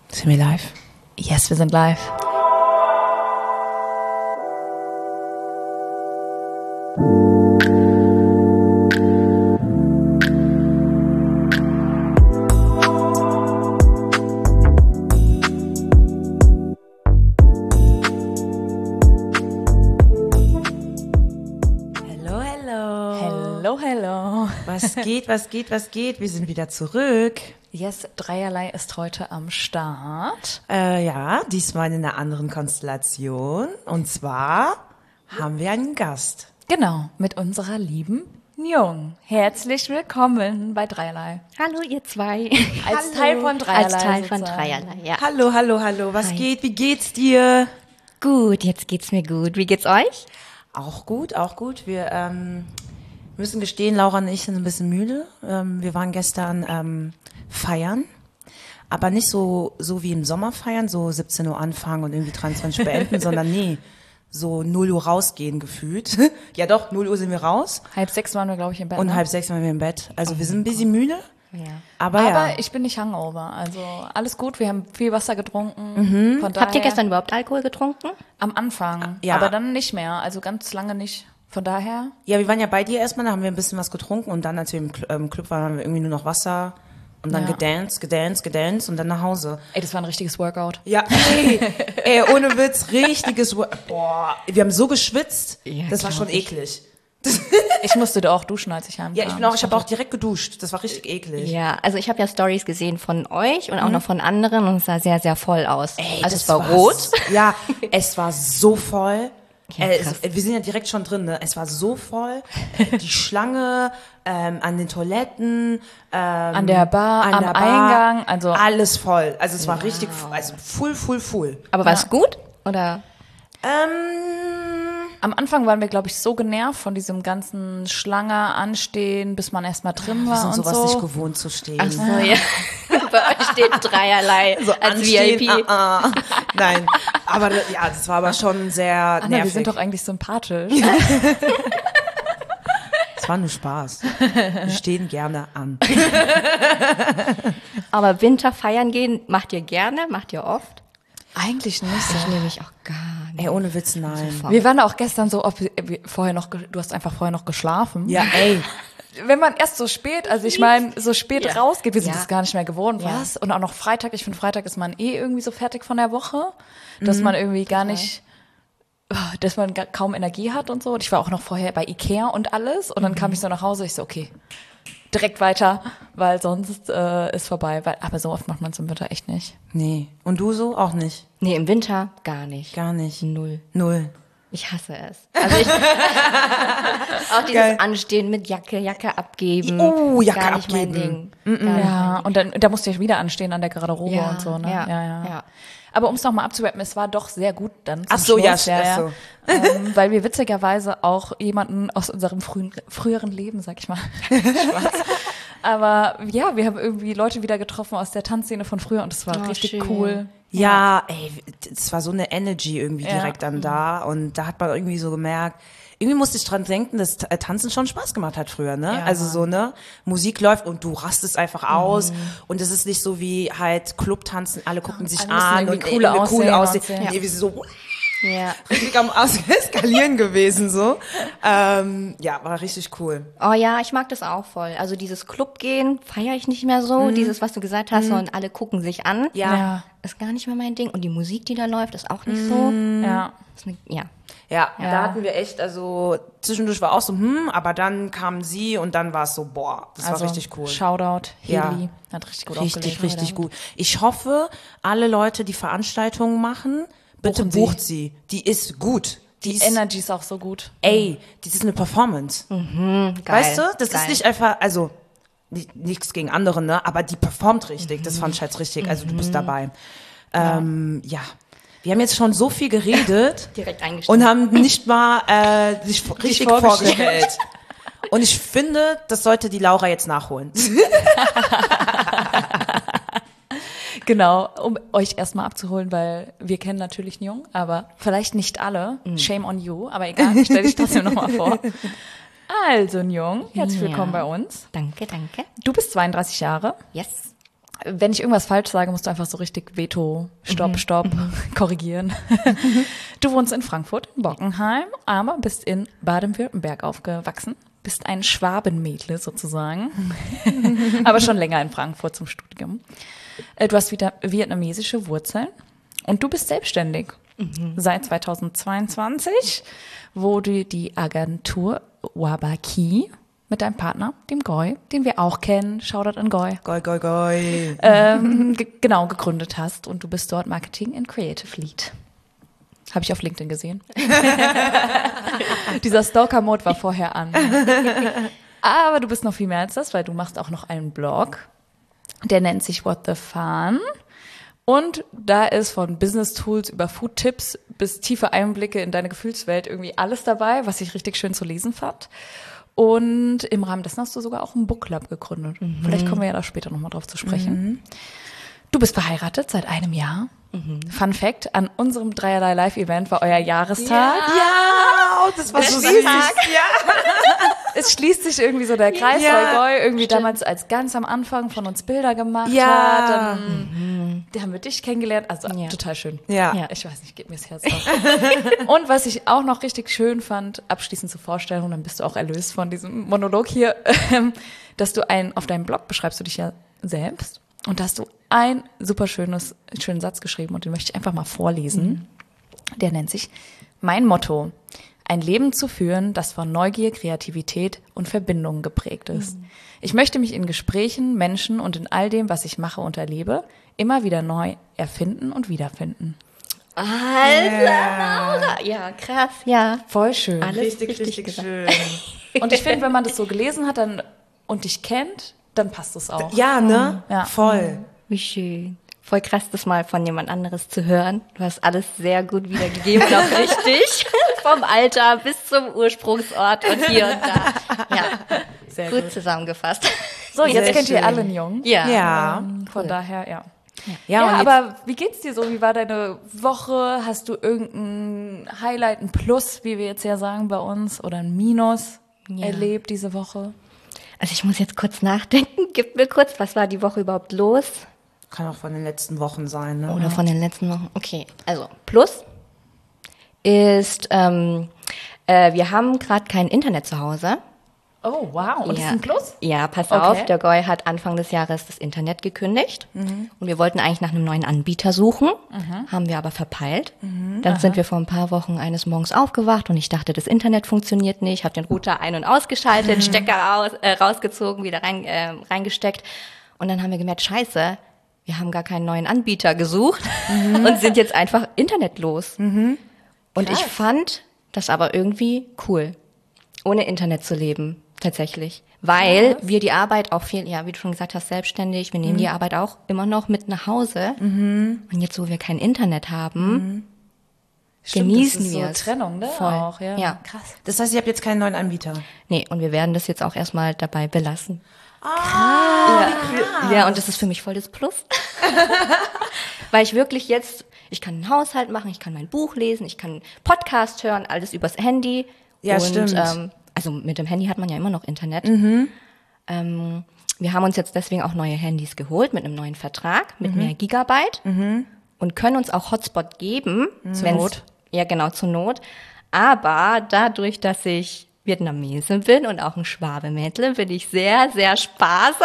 Sind wir live? Yes, wir sind live. Hello. Was geht? Wir sind wieder zurück. Yes, Dreierlei ist heute am Start. Ja, diesmal in einer anderen Konstellation. Und zwar haben wir einen Gast. Genau, mit unserer lieben Njung. Herzlich willkommen bei Dreierlei. Hallo, ihr zwei. Als Teil von Dreierlei. Als Teil von sozusagen. Dreierlei, ja. Hallo. Was geht? Wie geht's dir? Gut, jetzt geht's mir gut. Wie geht's euch? Auch gut. Wir müssen gestehen, Laura und ich sind ein bisschen müde. Wir waren gestern feiern, aber nicht so wie im Sommer feiern, so 17 Uhr anfangen und irgendwie 23 beenden, sondern nee, so 0 Uhr rausgehen gefühlt. Ja doch, 0 Uhr sind wir raus. 5:30 waren wir, glaube ich, im Bett. Und ne? 5:30 waren wir im Bett. Also wir sind ein bisschen müde, Ja. aber Aber ja. ich bin nicht hangover. Also alles gut, wir haben viel Wasser getrunken. Von daher, Habt ihr gestern überhaupt Alkohol getrunken? Am Anfang, Ja. aber dann nicht mehr. Also ganz lange nicht. Von daher, Ja, wir waren ja bei dir erstmal, da haben wir ein bisschen was getrunken und dann, als wir im Club waren, haben wir irgendwie nur noch Wasser und dann Ja. gedanced und dann nach Hause. ey, das war ein richtiges Workout. Ja, ey, ohne Witz, richtiges, boah, wir haben so geschwitzt, Ja, das war glaub schon ich. eklig. Ich musste da auch duschen, als ich heimkam. Ja, ich habe auch direkt geduscht, das war richtig eklig. Ja, also ich habe ja Stories gesehen von euch und auch noch von anderen und es sah sehr, sehr voll aus. Ey, also das es war rot. Ja, es war so voll. Ja, krass. Wir sind ja direkt schon drin, ne? Es war so voll. Die Schlange, an den Toiletten, An der Bar, an am der Bar, Eingang, also alles voll. Also es war richtig, also full. Aber war es gut? Oder? am Anfang waren wir, glaube ich, so genervt von diesem ganzen Schlange anstehen, bis man erstmal drin wir war sind und sowas so. nicht gewohnt zu stehen. Ach so, ja. Bei euch steht Dreierlei als Anstehen, VIP. Nein, aber ja, das war aber schon sehr Anna, nervig. wir sind doch eigentlich sympathisch. Es war nur Spaß. Wir stehen gerne an. Aber Winter feiern gehen, macht ihr gerne? Macht ihr oft? Eigentlich nicht Ich so. nämlich auch gar nicht. Ey, ohne Witz, nein. Wir waren auch gestern so, ob wir vorher noch, du hast einfach vorher noch geschlafen. Ja, ey. Wenn man erst so spät, also ich meine, so spät Ja. rausgeht, wir sind Ja. das gar nicht mehr gewohnt, Ja. was? Und auch noch Freitag, ich finde Freitag ist man irgendwie so fertig von der Woche, dass man irgendwie gar nicht, dass man kaum Energie hat und so. Und ich war auch noch vorher bei Ikea und alles und dann kam ich so nach Hause, ich so, okay, direkt weiter, weil sonst ist vorbei. Aber so oft macht man es im Winter echt nicht. Nee. Und du so? Auch nicht? Nee, im Winter gar nicht. Gar nicht. Null. Null. Ich hasse es. Also ich auch dieses Geil. Anstehen mit Jacke abgeben. Oh, Jacke gar nicht abgeben. mein Ding. Gar nicht Ja, mein und dann da musste ich wieder anstehen an der Garderobe Ja, und so, ne? ja. Aber um es nochmal abzurappen, es war doch sehr gut dann zum Ach so, ja, Schluss, ach so. weil wir witzigerweise auch jemanden aus unserem früheren Leben, sag ich mal, Spaß. Aber ja, wir haben irgendwie Leute wieder getroffen aus der Tanzszene von früher und es war Oh, richtig schön. cool. Ja, ey, es war so eine Energy irgendwie Ja. direkt dann da und da hat man irgendwie so gemerkt, irgendwie musste ich dran denken, dass Tanzen schon Spaß gemacht hat früher, ne? Ja. Also so, ne? Musik läuft und du rastest einfach aus und es ist nicht so wie halt Clubtanzen, alle gucken sich Alle müssen an irgendwie und cool aussehen. Nee, wir sind so Ja. richtig am Eskalieren gewesen, so. Ja, war richtig cool. Oh ja, ich mag das auch voll. Also dieses Clubgehen feiere ich nicht mehr so. Dieses, was du gesagt hast, und alle gucken sich an. Ja. Ist gar nicht mehr mein Ding. Und die Musik, die da läuft, ist auch nicht so. Ja. Ist eine, ja. Ja, da hatten wir echt, also zwischendurch war auch so, aber dann kam sie und dann war es so, boah, das war richtig cool. Shoutout, Ja. Heli, hat richtig gut Richtig, aufgelegt. richtig gut. Ich hoffe, alle Leute, die Veranstaltungen machen, bitte Buchen sie. bucht sie. Die ist gut. Die ist, Energy ist auch so gut. ey, das ist eine Performance. Geil. Weißt du? Das Geil. ist nicht einfach, also nichts gegen andere, ne? Aber die performt richtig. Das fand ich halt richtig. Also du bist dabei. Ja. Wir haben jetzt schon so viel geredet Direkt eingestiegen. und haben nicht mal sich richtig vorgestellt. vorgestellt. Und ich finde, das sollte die Laura jetzt nachholen. Genau, um euch erstmal abzuholen, weil wir kennen natürlich Njung, aber vielleicht nicht alle. Shame on you, aber egal, stell dich trotzdem nochmal vor. Also Njung, herzlich Ja. willkommen bei uns. Danke, danke. Du bist 32 Jahre, Yes. Wenn ich irgendwas falsch sage, musst du einfach so richtig Veto, Stopp, korrigieren. Du wohnst in Frankfurt, in Bockenheim, aber bist in Baden-Württemberg aufgewachsen. Bist ein Schwabenmädle sozusagen, aber schon länger in Frankfurt zum Studium. Du hast wieder vietnamesische Wurzeln und du bist selbstständig seit 2022, wo du die Agentur Wabaki mit deinem Partner, dem Goy, den wir auch kennen, Shoutout an Goy, Goi. genau, gegründet hast. Und du bist dort Marketing and Creative Lead. Habe ich auf LinkedIn gesehen. Dieser Stalker-Mode war vorher an. Aber du bist noch viel mehr als das, weil du machst auch noch einen Blog. Der nennt sich What the Fun. Und da ist von Business Tools über Food Tipps bis tiefe Einblicke in deine Gefühlswelt irgendwie alles dabei, was ich richtig schön zu lesen fand. Und im Rahmen dessen hast du sogar auch einen Book Club gegründet. Vielleicht kommen wir ja da später nochmal drauf zu sprechen. Du bist verheiratet seit einem Jahr. Fun Fact, an unserem Dreierlei Live-Event war euer Jahrestag. Ja, das war so süß. Es schließt sich irgendwie so der Kreis, Ja, weil Goy irgendwie damals als ganz am Anfang von uns Bilder gemacht hat. Dann haben wir dich kennengelernt. Also total schön. Ja. Ich weiß nicht, geht mir das Herz auf. Und was ich auch noch richtig schön fand, abschließend zur Vorstellung, dann bist du auch erlöst von diesem Monolog hier, dass du auf deinem Blog beschreibst du dich ja selbst. Und da hast du einen super schönen Satz geschrieben und den möchte ich einfach mal vorlesen. Der nennt sich: Mein Motto: Ein Leben zu führen, das von Neugier, Kreativität und Verbindungen geprägt ist. Ich möchte mich in Gesprächen, Menschen und in all dem, was ich mache und erlebe, immer wieder neu erfinden und wiederfinden. Alter, ja, krass, ja. Voll schön. Alles Richtig gesagt. schön. Und ich finde, wenn man das so gelesen hat und dich kennt, dann passt es auch. Ja, ne? Ja. Voll. Wie schön. Voll krass, das mal von jemand anderes zu hören. Du hast alles sehr gut wiedergegeben und auch richtig. Vom Alter bis zum Ursprungsort und hier und da. Ja, Sehr gut zusammengefasst. So, jetzt Sehr kennt ihr schön. alle einen Jungen. Ja. Von daher, ja. Ja, und aber wie geht's dir so? Wie war deine Woche? Hast du irgendein Highlight, ein Plus, wie wir jetzt ja sagen bei uns, oder ein Minus erlebt diese Woche? Also ich muss jetzt kurz nachdenken. Gib mir kurz, was war die Woche überhaupt los? kann auch von den letzten Wochen sein. Ne? Oder von den letzten Wochen. Okay, also Plus ist, wir haben gerade kein Internet zu Hause. Oh, wow. Und das ist ein Plus? Ja, pass Okay. auf, der Goy hat Anfang des Jahres das Internet gekündigt. Und wir wollten eigentlich nach einem neuen Anbieter suchen, haben wir aber verpeilt. Dann sind wir vor ein paar Wochen eines Morgens aufgewacht und ich dachte, das Internet funktioniert nicht. Habe den Router ein- und ausgeschaltet, Stecker rausgezogen, wieder reingesteckt. Und dann haben wir gemerkt, scheiße, wir haben gar keinen neuen Anbieter gesucht und sind jetzt einfach internetlos. Und ich fand das aber irgendwie cool, ohne Internet zu leben. Tatsächlich. Weil wir die Arbeit auch viel, ja, wie du schon gesagt hast, selbstständig, wir nehmen die Arbeit auch immer noch mit nach Hause. Und jetzt, wo wir kein Internet haben, genießen das ist wir so es. Trennung, ne? Voll. Auch, ja. Ja. Krass. Das heißt, ihr habt jetzt keinen neuen Anbieter. Nee, und wir werden das jetzt auch erstmal dabei belassen. Ja, und das ist für mich voll das Plus. Weil ich wirklich jetzt, ich kann einen Haushalt machen, ich kann mein Buch lesen, ich kann einen Podcast hören, alles übers Handy. Ja, und, stimmt. Also mit dem Handy hat man ja immer noch Internet. Wir haben uns jetzt deswegen auch neue Handys geholt mit einem neuen Vertrag, mit mehr Gigabyte und können uns auch Hotspot geben. Zur Not. Ja, genau, zur Not. Aber dadurch, dass ich Vietnamesin bin und auch ein Schwabemädle, bin ich sehr, sehr sparsam.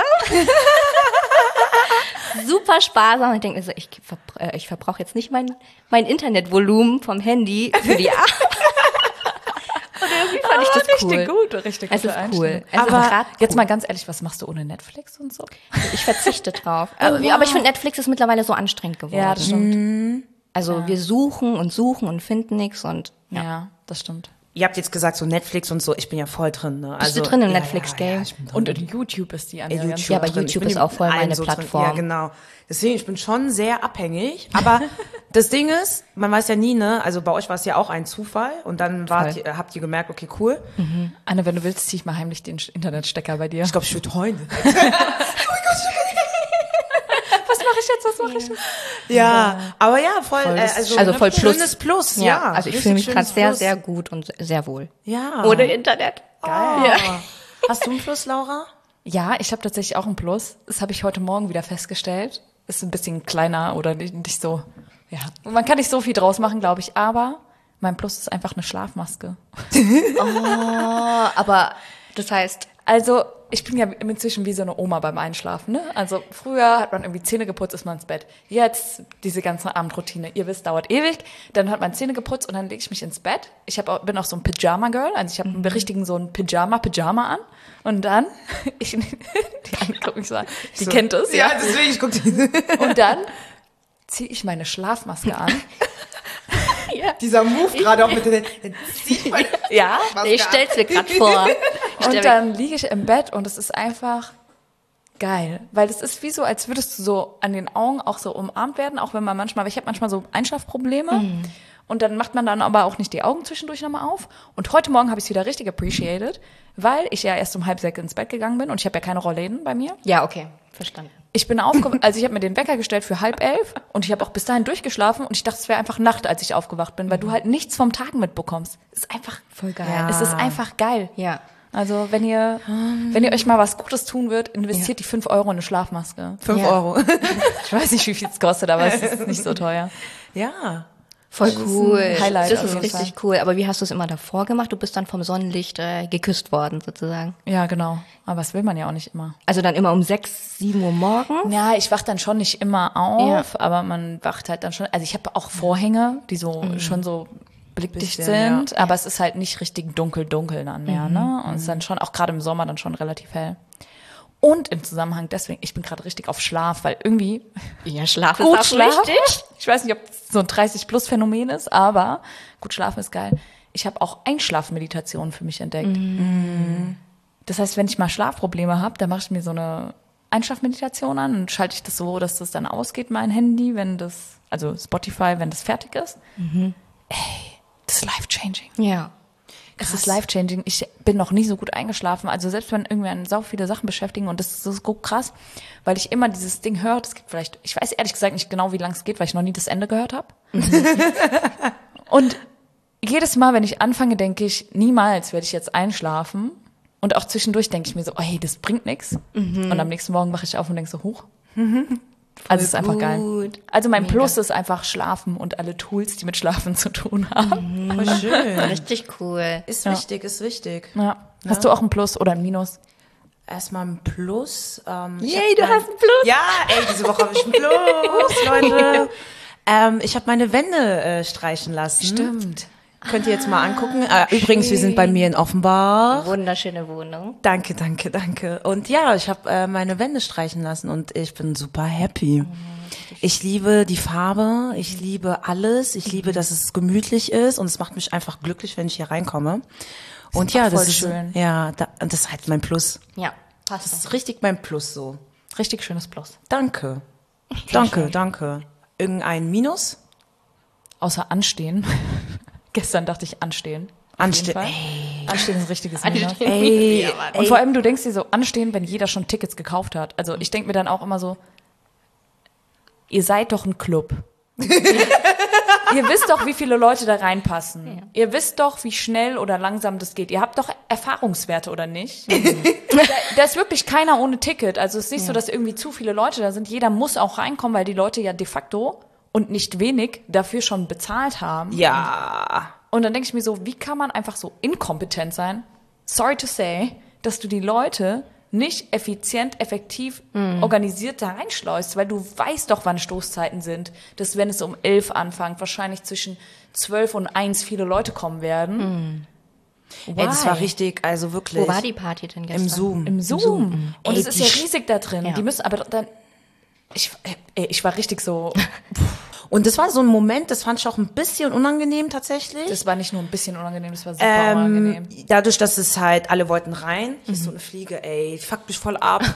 Super sparsam. Und ich denke mir so, ich verbrauche jetzt nicht mein Internetvolumen vom Handy für die Arbeit. Und irgendwie fand ich das cool. Richtig gut, richtig Es gute ist Einstellung. cool. Es ist Aber grad jetzt cool. mal ganz ehrlich, was machst du ohne Netflix und so? Ich verzichte drauf. Aber ich finde, Netflix ist mittlerweile so anstrengend geworden. Ja, das stimmt. Also wir suchen und finden nichts und Ja, das stimmt. Ihr habt jetzt gesagt, so Netflix und so, ich bin ja voll drin. Ne? Bist du drin im Netflix-Game? ich bin drin. Und in YouTube ist die Anja ganz Ja, aber drin. YouTube Ich bin ist auch voll in allen meine so drin. Plattform. Ja, genau. Deswegen, ich bin schon sehr abhängig. Aber das Ding ist, man weiß ja nie, ne? Also bei euch war es ja auch ein Zufall. Und dann habt ihr gemerkt, okay, cool. Anne, wenn du willst, zieh ich mal heimlich den Internetstecker bei dir. Ich glaube, ich würde heulen. Was mache ich jetzt? Ja, aber ja, voll, also voll Plus. Schönes Plus, ja. Also ich Richtig fühle mich gerade schönes sehr, Plus. sehr gut und sehr wohl. Ja. Ohne Internet. Geil. Ja. Hast du ein Plus, Laura? Ja, ich habe tatsächlich auch ein Plus. Das habe ich heute Morgen wieder festgestellt. Ist ein bisschen kleiner oder nicht so, ja. Man kann nicht so viel draus machen, glaube ich, aber mein Plus ist einfach eine Schlafmaske. Oh, aber das heißt, Also, ich bin ja inzwischen wie so eine Oma beim Einschlafen, ne? Also, früher hat man irgendwie Zähne geputzt, ist man ins Bett. Jetzt, diese ganze Abendroutine, ihr wisst, dauert ewig. Dann hat man Zähne geputzt und dann lege ich mich ins Bett. Bin auch so ein Pyjama-Girl, also ich habe einen richtigen so ein Pyjama an. Und dann, die Anne guckt mich so an, die kennt es, ja. deswegen, ich guck die. Und dann ziehe ich meine Schlafmaske an. Dieser Move gerade auch mit den Ja. ich stell's mir gerade vor. Und dann liege ich im Bett und es ist einfach geil. Weil es ist wie so, als würdest du so an den Augen auch so umarmt werden, auch wenn man weil ich habe manchmal so Einschlafprobleme. Und dann macht man dann aber auch nicht die Augen zwischendurch nochmal auf. Und heute Morgen habe ich es wieder richtig appreciated, weil ich ja erst um 5:30 ins Bett gegangen bin und ich habe ja keine Rollläden bei mir. Ja, okay, verstanden. Ich bin aufgewacht, also ich habe mir den Wecker gestellt für 10:30 und ich habe auch bis dahin durchgeschlafen und ich dachte, es wäre einfach Nacht, als ich aufgewacht bin, weil du halt nichts vom Tag mitbekommst. Es ist einfach Voll geil. Ja. Es ist einfach geil. Ja. Also wenn ihr euch mal was Gutes tun wird, investiert die 5 Euro in eine Schlafmaske. 5 Ja. Euro. Ich weiß nicht, wie viel es kostet, aber es ist nicht so teuer. Ja. Voll cool. ein Highlight das auf ist jeden richtig cool. Aber wie hast du es immer davor gemacht? Du bist dann vom Sonnenlicht geküsst worden, sozusagen. Ja, genau. Aber das will man ja auch nicht immer. Also dann immer um 6, 7 Uhr morgens? Ja, ich wach dann schon nicht immer auf, aber man wacht halt dann schon. Also ich habe auch Vorhänge, die so schon so blickdicht Bisschen, sind, aber es ist halt nicht richtig dunkel dann mehr, ne? Und es ist dann schon, auch gerade im Sommer, dann schon relativ hell. Und im Zusammenhang deswegen, ich bin gerade richtig auf Schlaf, weil irgendwie Ja, Schlaf gut ist auch schlafen. wichtig. Ich weiß nicht, ob es so ein 30-Plus-Phänomen ist, aber gut schlafen ist geil. Ich habe auch Einschlafmeditation für mich entdeckt. Das heißt, wenn ich mal Schlafprobleme habe, dann mache ich mir so eine Einschlafmeditation an und schalte ich das so, dass das dann ausgeht, mein Handy, also Spotify, wenn das fertig ist. Ey, das ist life-changing. Ja. Es ist life-changing. Ich bin noch nie so gut eingeschlafen. Also selbst wenn irgendwann sau viele Sachen beschäftigen und das ist so krass, weil ich immer dieses Ding höre, das gibt vielleicht, ich weiß ehrlich gesagt nicht genau, wie lang es geht, weil ich noch nie das Ende gehört habe. Und jedes Mal, wenn ich anfange, denke ich, niemals werde ich jetzt einschlafen. Und auch zwischendurch denke ich mir so, oh hey, das bringt nichts. Und am nächsten Morgen wache ich auf und denke so, huch. Also es ist einfach geil. Also mein Plus ist einfach Schlafen und alle Tools, die mit Schlafen zu tun haben. Voll schön. Richtig cool. Ist wichtig, ist wichtig. Ja. Hast du auch ein Plus oder ein Minus? Erstmal ein Plus. Yay, du hast ein Plus. Ja, ey, diese Woche habe ich ein Plus, Leute. Ich habe meine Wände streichen lassen. Stimmt. Könnt ihr jetzt mal angucken. Übrigens, wir sind bei mir in Offenbach. Wunderschöne Wohnung. Danke. Und ja, ich habe meine Wände streichen lassen und ich bin super happy. Ich liebe die Farbe, ich liebe alles, ich liebe, dass es gemütlich ist und es macht mich einfach glücklich, wenn ich hier reinkomme. Und ja, das ist schön. Ja, das ist halt mein Plus. Ja, passt. Das ist richtig mein Plus so. Richtig schönes Plus. Danke. Irgendein Minus? Außer anstehen. Gestern dachte ich anstehen. Anstehen. Anstehen ist ein richtiges Minus. Ey, Und vor allem, du denkst dir so, anstehen, wenn jeder schon Tickets gekauft hat. Also ich denke mir dann auch immer so, ihr seid doch ein Club. Ihr wisst doch, wie viele Leute da reinpassen. Ja. Ihr wisst doch, wie schnell oder langsam das geht. Ihr habt doch Erfahrungswerte, oder nicht? Da ist wirklich keiner ohne Ticket. Also es ist nicht so, dass irgendwie zu viele Leute da sind. Jeder muss auch reinkommen, weil die Leute ja de facto und nicht wenig dafür schon bezahlt haben. Ja. Und dann denke ich mir so, wie kann man einfach so inkompetent sein, sorry to say, dass du die Leute nicht effizient, effektiv organisiert da reinschleust, weil du weißt doch, wann Stoßzeiten sind, dass wenn es um 11 anfängt, wahrscheinlich zwischen 12 und 1 viele Leute kommen werden. Ey, das war richtig, also wirklich. Wo war die Party denn gestern? Im Zoom. Im Zoom. Und Ey, es ist ja riesig da drin. Ja. Die müssen aber dann, ich war richtig so, Und das war so ein Moment, das fand ich auch ein bisschen unangenehm tatsächlich. das war nicht nur ein bisschen unangenehm, das war super unangenehm. Dadurch, dass es halt, alle wollten rein. Hier ist so eine Fliege, ey, die fuckt mich voll ab.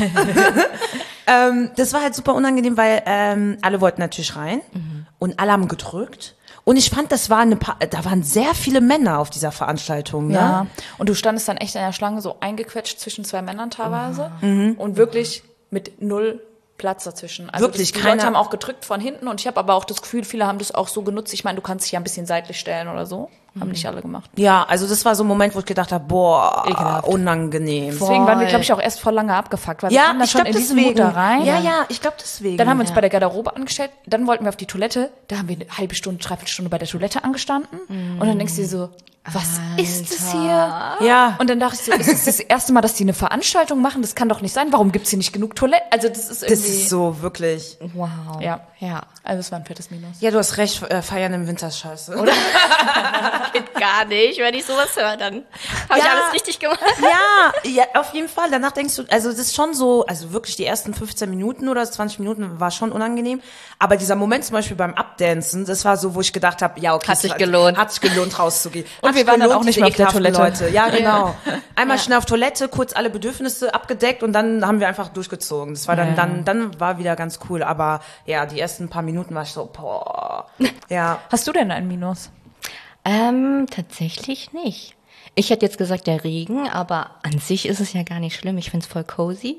Das war halt super unangenehm, weil alle wollten natürlich rein und alle haben gedrückt. Und ich fand, da waren sehr viele Männer auf dieser Veranstaltung. Ne? Ja, und du standest dann echt in der Schlange so eingequetscht zwischen 2 Männern teilweise und wirklich mit 0 Platz dazwischen. Also Wirklich, die keiner- Leute haben auch gedrückt von hinten und ich habe aber auch das Gefühl, viele haben das auch so genutzt. Ich meine, du kannst dich ja ein bisschen seitlich stellen oder so. Haben nicht alle gemacht. Ja, also das war so ein Moment, wo ich gedacht habe, boah, Ekelhaft. unangenehm. Deswegen waren wir, glaube ich, auch erst voll lange abgefuckt, weil wir Ja, kamen dann ich schon glaube in diesen deswegen. Mut da rein. Ja, ich glaube deswegen. Dann haben wir uns bei der Garderobe angestellt, dann wollten wir auf die Toilette, da haben wir eine halbe Stunde, dreiviertel Stunde bei der Toilette angestanden und dann denkst du dir so, was ist das hier? Ja. Und dann dachte ich so, ist es das erste Mal, dass die eine Veranstaltung machen? Das kann doch nicht sein. Warum gibt's hier nicht genug Toiletten? Also das ist irgendwie... Das ist so wirklich. Wow. Ja. Ja. Also es war ein fettes Minus. Ja, du hast recht, feiern im Winter ist scheiße. Oder? Geht gar nicht. Wenn ich sowas höre, dann habe ich Ja. alles richtig gemacht. Ja, auf jeden Fall. Danach denkst du, also das ist schon so, also wirklich die ersten 15 Minuten oder 20 Minuten war schon unangenehm. Aber dieser Moment zum Beispiel beim Updancen, das war so, wo ich gedacht habe, ja, okay. Hat sich gelohnt. Hat sich gelohnt, rauszugehen. Und Hat wir sich waren dann gelohnt, auch nicht diese mehr auf der ekelhaften Toilette. Leute. Ja, genau. Einmal schnell auf Toilette, kurz alle Bedürfnisse abgedeckt und dann haben wir einfach durchgezogen. Das war dann war wieder ganz cool. Aber ja, die ersten paar Minuten war ich so, boah. Ja. Hast du denn ein Minus? Tatsächlich nicht. Ich hätte jetzt gesagt der Regen, aber an sich ist es ja gar nicht schlimm. Ich find's voll cozy.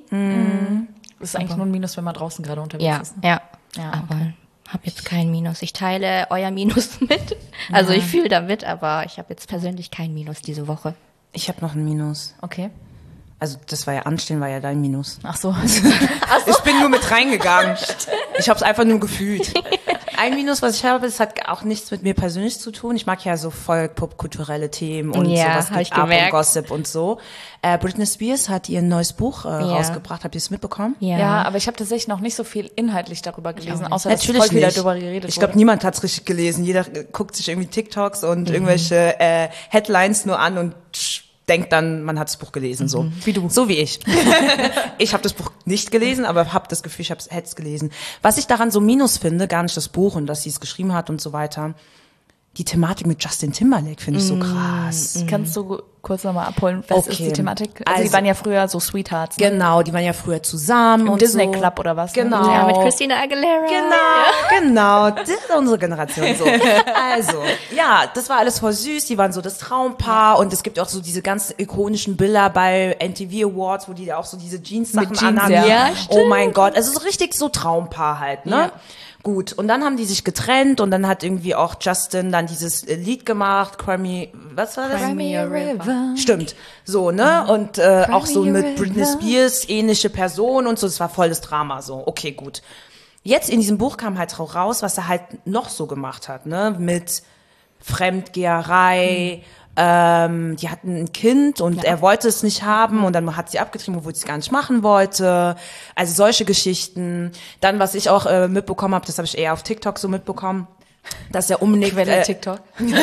Das ist eigentlich nur ein Minus, wenn man draußen gerade unterwegs Ja, ist. ja. Ja, Aber habe jetzt kein Minus. Ich teile euer Minus mit. Also ich fühle damit, aber ich habe jetzt persönlich kein Minus diese Woche. Ich habe noch ein Minus. Okay. Also das war ja Anstehen, war ja dein Minus. Ach so. Ich bin nur mit reingegangen. Ich habe es einfach nur gefühlt. Ein Minus, was ich habe, das hat auch nichts mit mir persönlich zu tun. Ich mag ja so voll popkulturelle Themen und Ja, sowas hab ich geht ab und gemerkt. Gossip und so. Britney Spears hat ihr neues Buch rausgebracht. Habt ihr es mitbekommen? Ja, aber ich habe tatsächlich noch nicht so viel inhaltlich darüber gelesen, außer dass Natürlich voll wieder nicht. darüber geredet Ich glaube, wurde. niemand hat's richtig gelesen. Jeder guckt sich irgendwie TikToks und irgendwelche Headlines nur an und denkt dann, man hat das Buch gelesen. So Wie du. So wie ich. Ich habe das Buch nicht gelesen, aber habe das Gefühl, ich hätte es gelesen. Was ich daran so minus finde, gar nicht das Buch und dass sie es geschrieben hat und so weiter, die Thematik mit Justin Timberlake finde ich so krass. Kannst du kurz nochmal abholen, was ist die Thematik? Also, Also- die waren ja früher so Sweethearts. Ne? Genau, die waren ja früher zusammen. Im und Disney so. Club oder was? Ne? Genau. Ja, mit Christina Aguilera. Genau, das ist unsere Generation so. Also, ja, das war alles voll süß, die waren so das Traumpaar und es gibt auch so diese ganz ikonischen Bilder bei MTV Awards, wo die auch so diese Jeans-Sachen Mit Jeans, anhaben. ja. Ja, Oh mein Gott, also so richtig so Traumpaar halt, ne? Ja. Gut, und dann haben die sich getrennt und dann hat irgendwie auch Justin dann dieses Lied gemacht, Cry was war das? Cry Me a River. Stimmt, so, ne? Und auch so Me a mit Britney River. Spears, ähnliche Person und so, das war voll das Drama so. Okay, gut. Jetzt in diesem Buch kam halt auch raus, was er halt noch so gemacht hat, ne? Mit Fremdgeherei, die hatten ein Kind und er wollte es nicht haben und dann hat sie abgetrieben, obwohl sie es gar nicht machen wollte. Also solche Geschichten. Dann, was ich auch mitbekommen habe, das habe ich eher auf TikTok so mitbekommen, dass er unbedingt TikTok.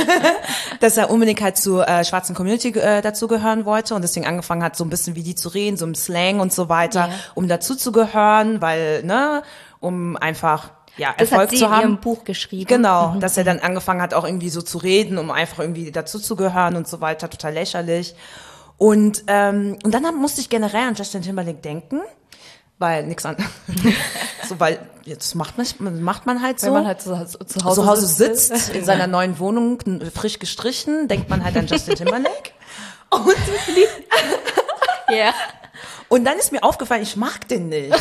dass er unbedingt halt zur schwarzen Community dazugehören wollte und deswegen angefangen hat, so ein bisschen wie die zu reden, so im Slang und so weiter, Ja. um dazuzugehören, weil, ne, um einfach, ja, Das Erfolg hat sie zu in haben. ihrem Buch geschrieben. Genau, dass er dann angefangen hat, auch irgendwie so zu reden, um einfach irgendwie dazuzugehören und so weiter, total lächerlich. Und dann musste ich generell an Justin Timberlake denken, weil nix an, so, weil jetzt macht man halt so. Wenn man halt zu Hause, Zu Hause sitzt, in seiner neuen Wohnung, frisch gestrichen, denkt man halt an Justin Timberlake. Ja. Und dann ist mir aufgefallen, ich mag den nicht.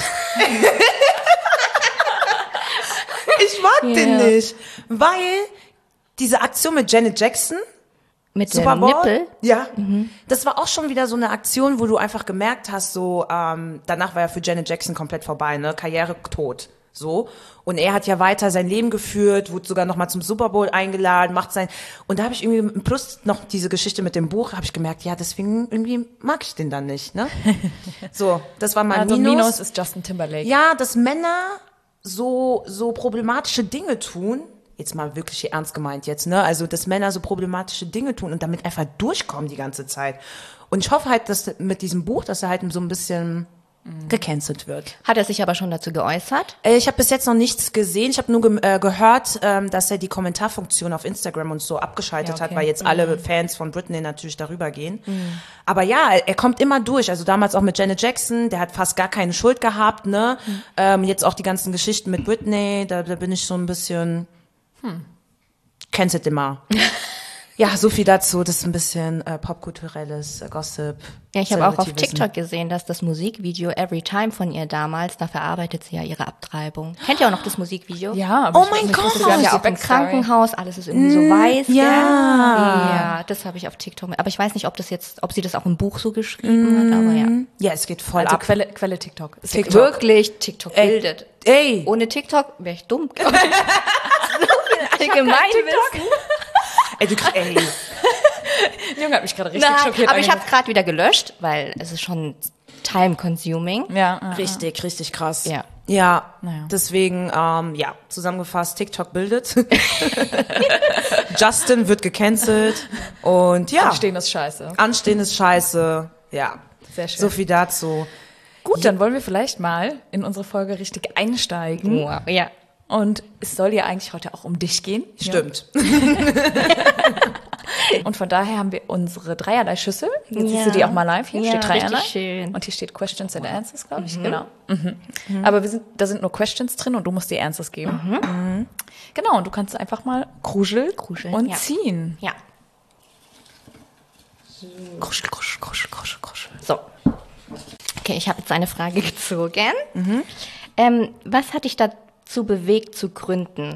Ich mag den Ja. nicht, weil diese Aktion mit Janet Jackson, Mit Super dem Bowl, Nippel. ja, das war auch schon wieder so eine Aktion, wo du einfach gemerkt hast, so danach war ja für Janet Jackson komplett vorbei, ne, Karriere tot, so. Und er hat ja weiter sein Leben geführt, wurde sogar noch mal zum Super Bowl eingeladen, und da habe ich irgendwie plus noch diese Geschichte mit dem Buch, habe ich gemerkt, ja, deswegen irgendwie mag ich den dann nicht, ne? So, das war mein Also Minus. Minus ist Justin Timberlake. Ja, dass Männer so problematische Dinge tun, jetzt mal wirklich ernst gemeint jetzt, ne? Also, dass Männer so problematische Dinge tun und damit einfach durchkommen die ganze Zeit. Und ich hoffe halt, dass mit diesem Buch, dass er halt so ein bisschen gecancelt wird. Hat er sich aber schon dazu geäußert? Ich habe bis jetzt noch nichts gesehen. Ich habe nur gehört, dass er die Kommentarfunktion auf Instagram und so abgeschaltet Ja, okay. hat, weil jetzt alle Fans von Britney natürlich darüber gehen. Aber ja, er kommt immer durch. Also damals auch mit Janet Jackson, der hat fast gar keine Schuld gehabt, ne? Jetzt auch die ganzen Geschichten mit Britney, da bin ich so ein bisschen cancelt immer. Ja, so viel dazu. Das ist ein bisschen popkulturelles Gossip. Ja, ich habe auch auf Celebrity-Wissen. TikTok gesehen, dass das Musikvideo Every Time von ihr damals, da verarbeitet sie ja ihre Abtreibung. Kennt ihr auch noch das Musikvideo? Ja, aber Oh ich weiß mein nicht, Gott! was Sie haben ja auch im Backstory. Krankenhaus, alles ist irgendwie so weiß. ja. Gell? Ja, das habe ich auf TikTok. Aber ich weiß nicht, ob sie das auch im Buch so geschrieben hat, aber ja. Ja, es geht voll Also ab. Quelle TikTok. Ist TikTok. Wirklich, TikTok Ey. bildet. Ey, Ohne TikTok wäre ich dumm. So viel Allgemeinwissen. ey. Junge hat mich gerade richtig Nein, schockiert. aber ich habe es gerade wieder gelöscht, weil es ist schon time-consuming. ja. Richtig, richtig krass. Ja. Ja, Naja. deswegen, ja, zusammengefasst, TikTok bildet. Justin wird gecancelt und ja, Stehen ist scheiße. Anstehen ist scheiße. Ja, Sehr schön. so viel dazu. Gut, dann wollen wir vielleicht mal in unsere Folge richtig einsteigen. Wow. Ja. Und es soll ja eigentlich heute auch um dich gehen. Stimmt. Und von daher haben wir unsere Dreierlei-Schüssel. Jetzt siehst Ja. du die auch mal live. Hier Ja, steht Dreierlei. richtig schön. Und hier steht Questions and Answers, glaube ich. Genau. Aber da sind nur Questions drin und du musst die Answers geben. Genau, und du kannst einfach mal kruscheln und ja. ziehen. Ja. Kruschel, kruschel, kruschel, kruschel, kruschel. So. Okay, ich habe jetzt eine Frage gezogen. Was hat dich dazu bewegt, zu gründen?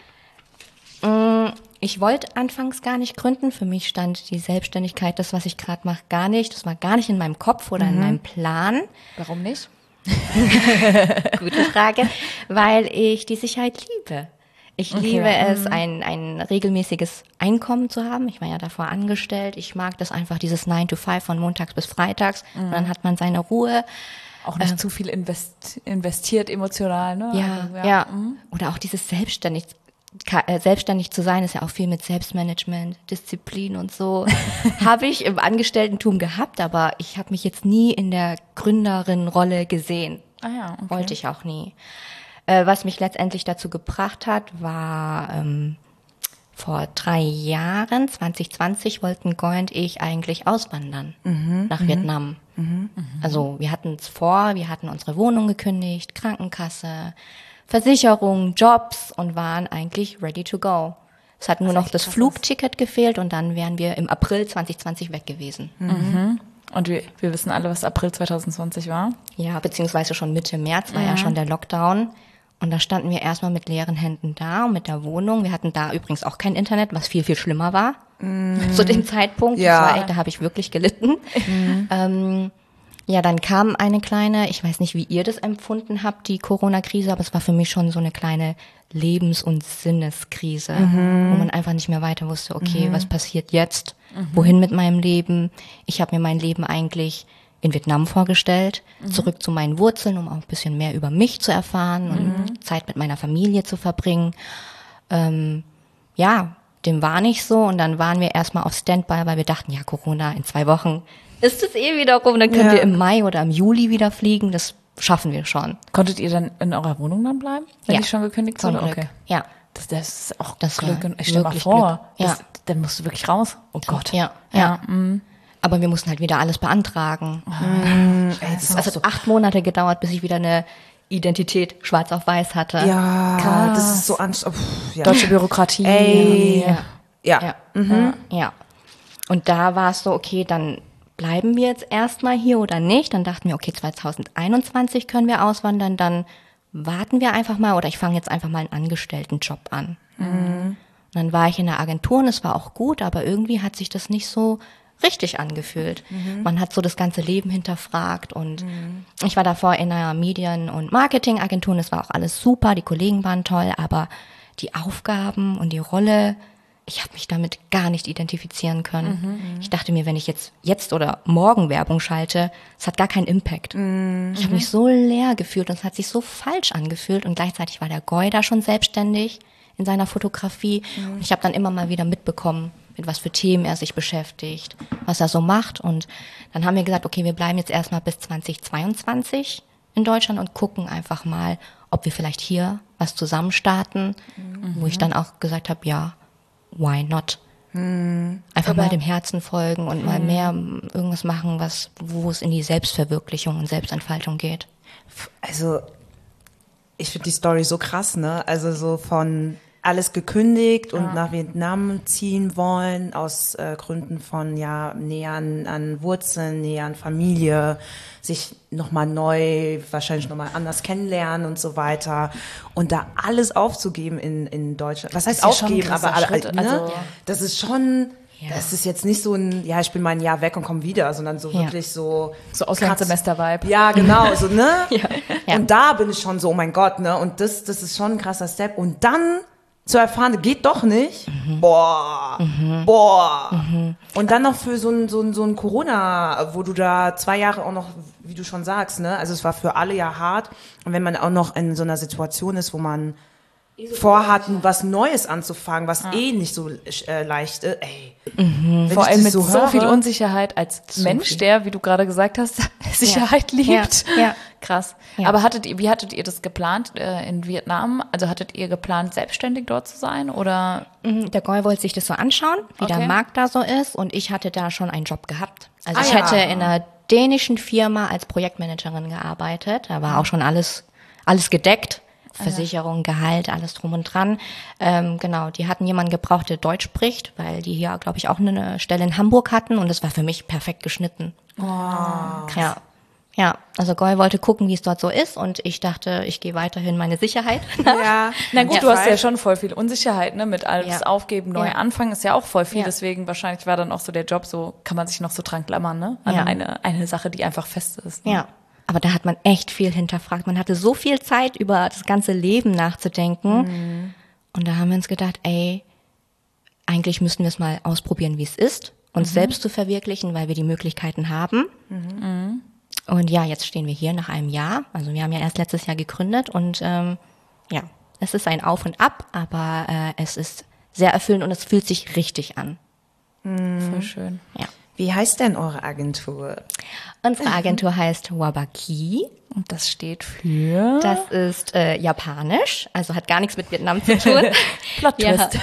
Ich wollte anfangs gar nicht gründen. Für mich stand die Selbstständigkeit, das, was ich gerade mache, gar nicht. Das war gar nicht in meinem Kopf oder in meinem Plan. Warum nicht? Gute Frage. Weil ich die Sicherheit liebe. Ich liebe es, ein regelmäßiges Einkommen zu haben. Ich war ja davor angestellt. Ich mag das einfach, dieses 9 to 5 von montags bis freitags. Und dann hat man seine Ruhe. Auch nicht zu viel investiert emotional, ne? Ja, Also, ja. Oder auch dieses selbstständig zu sein, ist ja auch viel mit Selbstmanagement, Disziplin und so. Habe ich im Angestelltentum gehabt, aber ich habe mich jetzt nie in der Gründerin-Rolle gesehen. Ah ja, okay. Wollte ich auch nie. Was mich letztendlich dazu gebracht hat, war vor 3 Jahren, 2020, wollten Goy und ich eigentlich auswandern nach Vietnam. Also wir hatten es vor, wir hatten unsere Wohnung gekündigt, Krankenkasse, Versicherung, Jobs und waren eigentlich ready to go. Es hat nur noch das Flugticket gefehlt und dann wären wir im April 2020 weg gewesen. Und wir wissen alle, was April 2020 war. Ja, beziehungsweise schon Mitte März war ja schon der Lockdown. Und da standen wir erstmal mit leeren Händen da und mit der Wohnung. Wir hatten da übrigens auch kein Internet, was viel, viel schlimmer war zu dem Zeitpunkt. Ja. Das war echt, da habe ich wirklich gelitten. Ja, dann kam eine kleine, ich weiß nicht, wie ihr das empfunden habt, die Corona-Krise, aber es war für mich schon so eine kleine Lebens- und Sinneskrise, wo man einfach nicht mehr weiter wusste, okay, was passiert jetzt? Wohin mit meinem Leben? Ich habe mir mein Leben eigentlich in Vietnam vorgestellt, zurück zu meinen Wurzeln, um auch ein bisschen mehr über mich zu erfahren und Zeit mit meiner Familie zu verbringen. Ja, dem war nicht so und dann waren wir erstmal auf Standby, weil wir dachten, ja, Corona in 2 Wochen ist es eh wieder rum, dann können wir im Mai oder im Juli wieder fliegen, das schaffen wir schon. Konntet ihr dann in eurer Wohnung dann bleiben, wenn Ja. die schon gekündigt Zum wurde? Glück. Okay. Ja. Das ist auch Das Glück. war Und ich stell mal wirklich vor, Glück. Ja. dann musst du wirklich raus. Oh Gott. Ja. Aber wir mussten halt wieder alles beantragen. Das Es hat 8 Monate gedauert, bis ich wieder eine Identität schwarz auf weiß hatte. Ja, das ist so anstrengend. Ja. Deutsche Bürokratie. Ey. Ja. Ja. Und da war es so, okay, dann bleiben wir jetzt erstmal hier oder nicht? Dann dachten wir, okay, 2021 können wir auswandern, dann warten wir einfach mal oder ich fange jetzt einfach mal einen Angestelltenjob an. Und dann war ich in der Agentur und es war auch gut, aber irgendwie hat sich das nicht so richtig angefühlt. Man hat so das ganze Leben hinterfragt und ich war davor in einer Medien- und Marketingagentur und es war auch alles super, die Kollegen waren toll, aber die Aufgaben und die Rolle, ich habe mich damit gar nicht identifizieren können. Ich dachte mir, wenn ich jetzt oder morgen Werbung schalte, es hat gar keinen Impact. Ich habe mich so leer gefühlt und es hat sich so falsch angefühlt und gleichzeitig war der Goy da schon selbstständig in seiner Fotografie und ich habe dann immer mal wieder mitbekommen, mit was für Themen er sich beschäftigt, was er so macht und dann haben wir gesagt, okay, wir bleiben jetzt erstmal bis 2022 in Deutschland und gucken einfach mal, ob wir vielleicht hier was zusammen starten, wo ich dann auch gesagt habe, ja, why not? Einfach mal dem Herzen folgen und mal mehr irgendwas machen, wo es in die Selbstverwirklichung und Selbstentfaltung geht. Also, ich finde die Story so krass, ne? Also so von alles gekündigt und nach Vietnam ziehen wollen, aus Gründen von Nähe an Wurzeln, Nähe an Familie, sich nochmal neu, wahrscheinlich nochmal anders kennenlernen und so weiter. Und da alles aufzugeben in Deutschland. Was heißt aufgeben? Aber das ist schon... Ja. Das ist jetzt nicht so ein, ich bin mal ein Jahr weg und komme wieder, sondern so wirklich so Auslandssemester-Vibe. Ja, genau, so, ne? Und da bin ich schon so, oh mein Gott, ne? Und das ist schon ein krasser Step. Und dann zu erfahren, geht doch nicht. Boah. Und dann noch für so ein Corona, wo du da 2 Jahre auch noch, wie du schon sagst, ne? Also es war für alle ja hart. Und wenn man auch noch in so einer Situation ist, wo man vorhatten, was Neues anzufangen, was nicht so leicht ist. Vor allem mit so viel Unsicherheit als Mensch, der, wie du gerade gesagt hast, Sicherheit liebt. Ja. Krass. Ja. Aber wie hattet ihr das geplant in Vietnam? Also hattet ihr geplant, selbstständig dort zu sein? Oder? Der Goy wollte sich das so anschauen, wie der Markt da so ist. Und ich hatte da schon einen Job gehabt. Also ich hätte in einer dänischen Firma als Projektmanagerin gearbeitet. Da war auch schon alles gedeckt. Versicherung, Gehalt, alles drum und dran. Genau, die hatten jemanden gebraucht, der Deutsch spricht, weil die hier, glaube ich, auch eine Stelle in Hamburg hatten und das war für mich perfekt geschnitten. Oh, krass. Ja, also Goy wollte gucken, wie es dort so ist und ich dachte, ich gehe weiterhin meine Sicherheit. Ja. Na gut, du hast ja schon voll viel Unsicherheit, ne? Mit alles aufgeben, neu anfangen ist ja auch voll viel. Deswegen wahrscheinlich war dann auch so der Job so, kann man sich noch so dran klammern, ne? An eine Sache, die einfach fest ist. Ne? Ja. Aber da hat man echt viel hinterfragt. Man hatte so viel Zeit, über das ganze Leben nachzudenken. Und da haben wir uns gedacht, eigentlich müssten wir es mal ausprobieren, wie es ist, uns selbst zu verwirklichen, weil wir die Möglichkeiten haben. Und jetzt stehen wir hier nach einem Jahr. Also wir haben ja erst letztes Jahr gegründet und es ist ein Auf und Ab, aber es ist sehr erfüllend und es fühlt sich richtig an. Voll schön. Ja. Wie heißt denn eure Agentur? Unsere Agentur heißt Wabaki. Und das steht für? Das ist japanisch, also hat gar nichts mit Vietnam zu tun. Plot-Twist.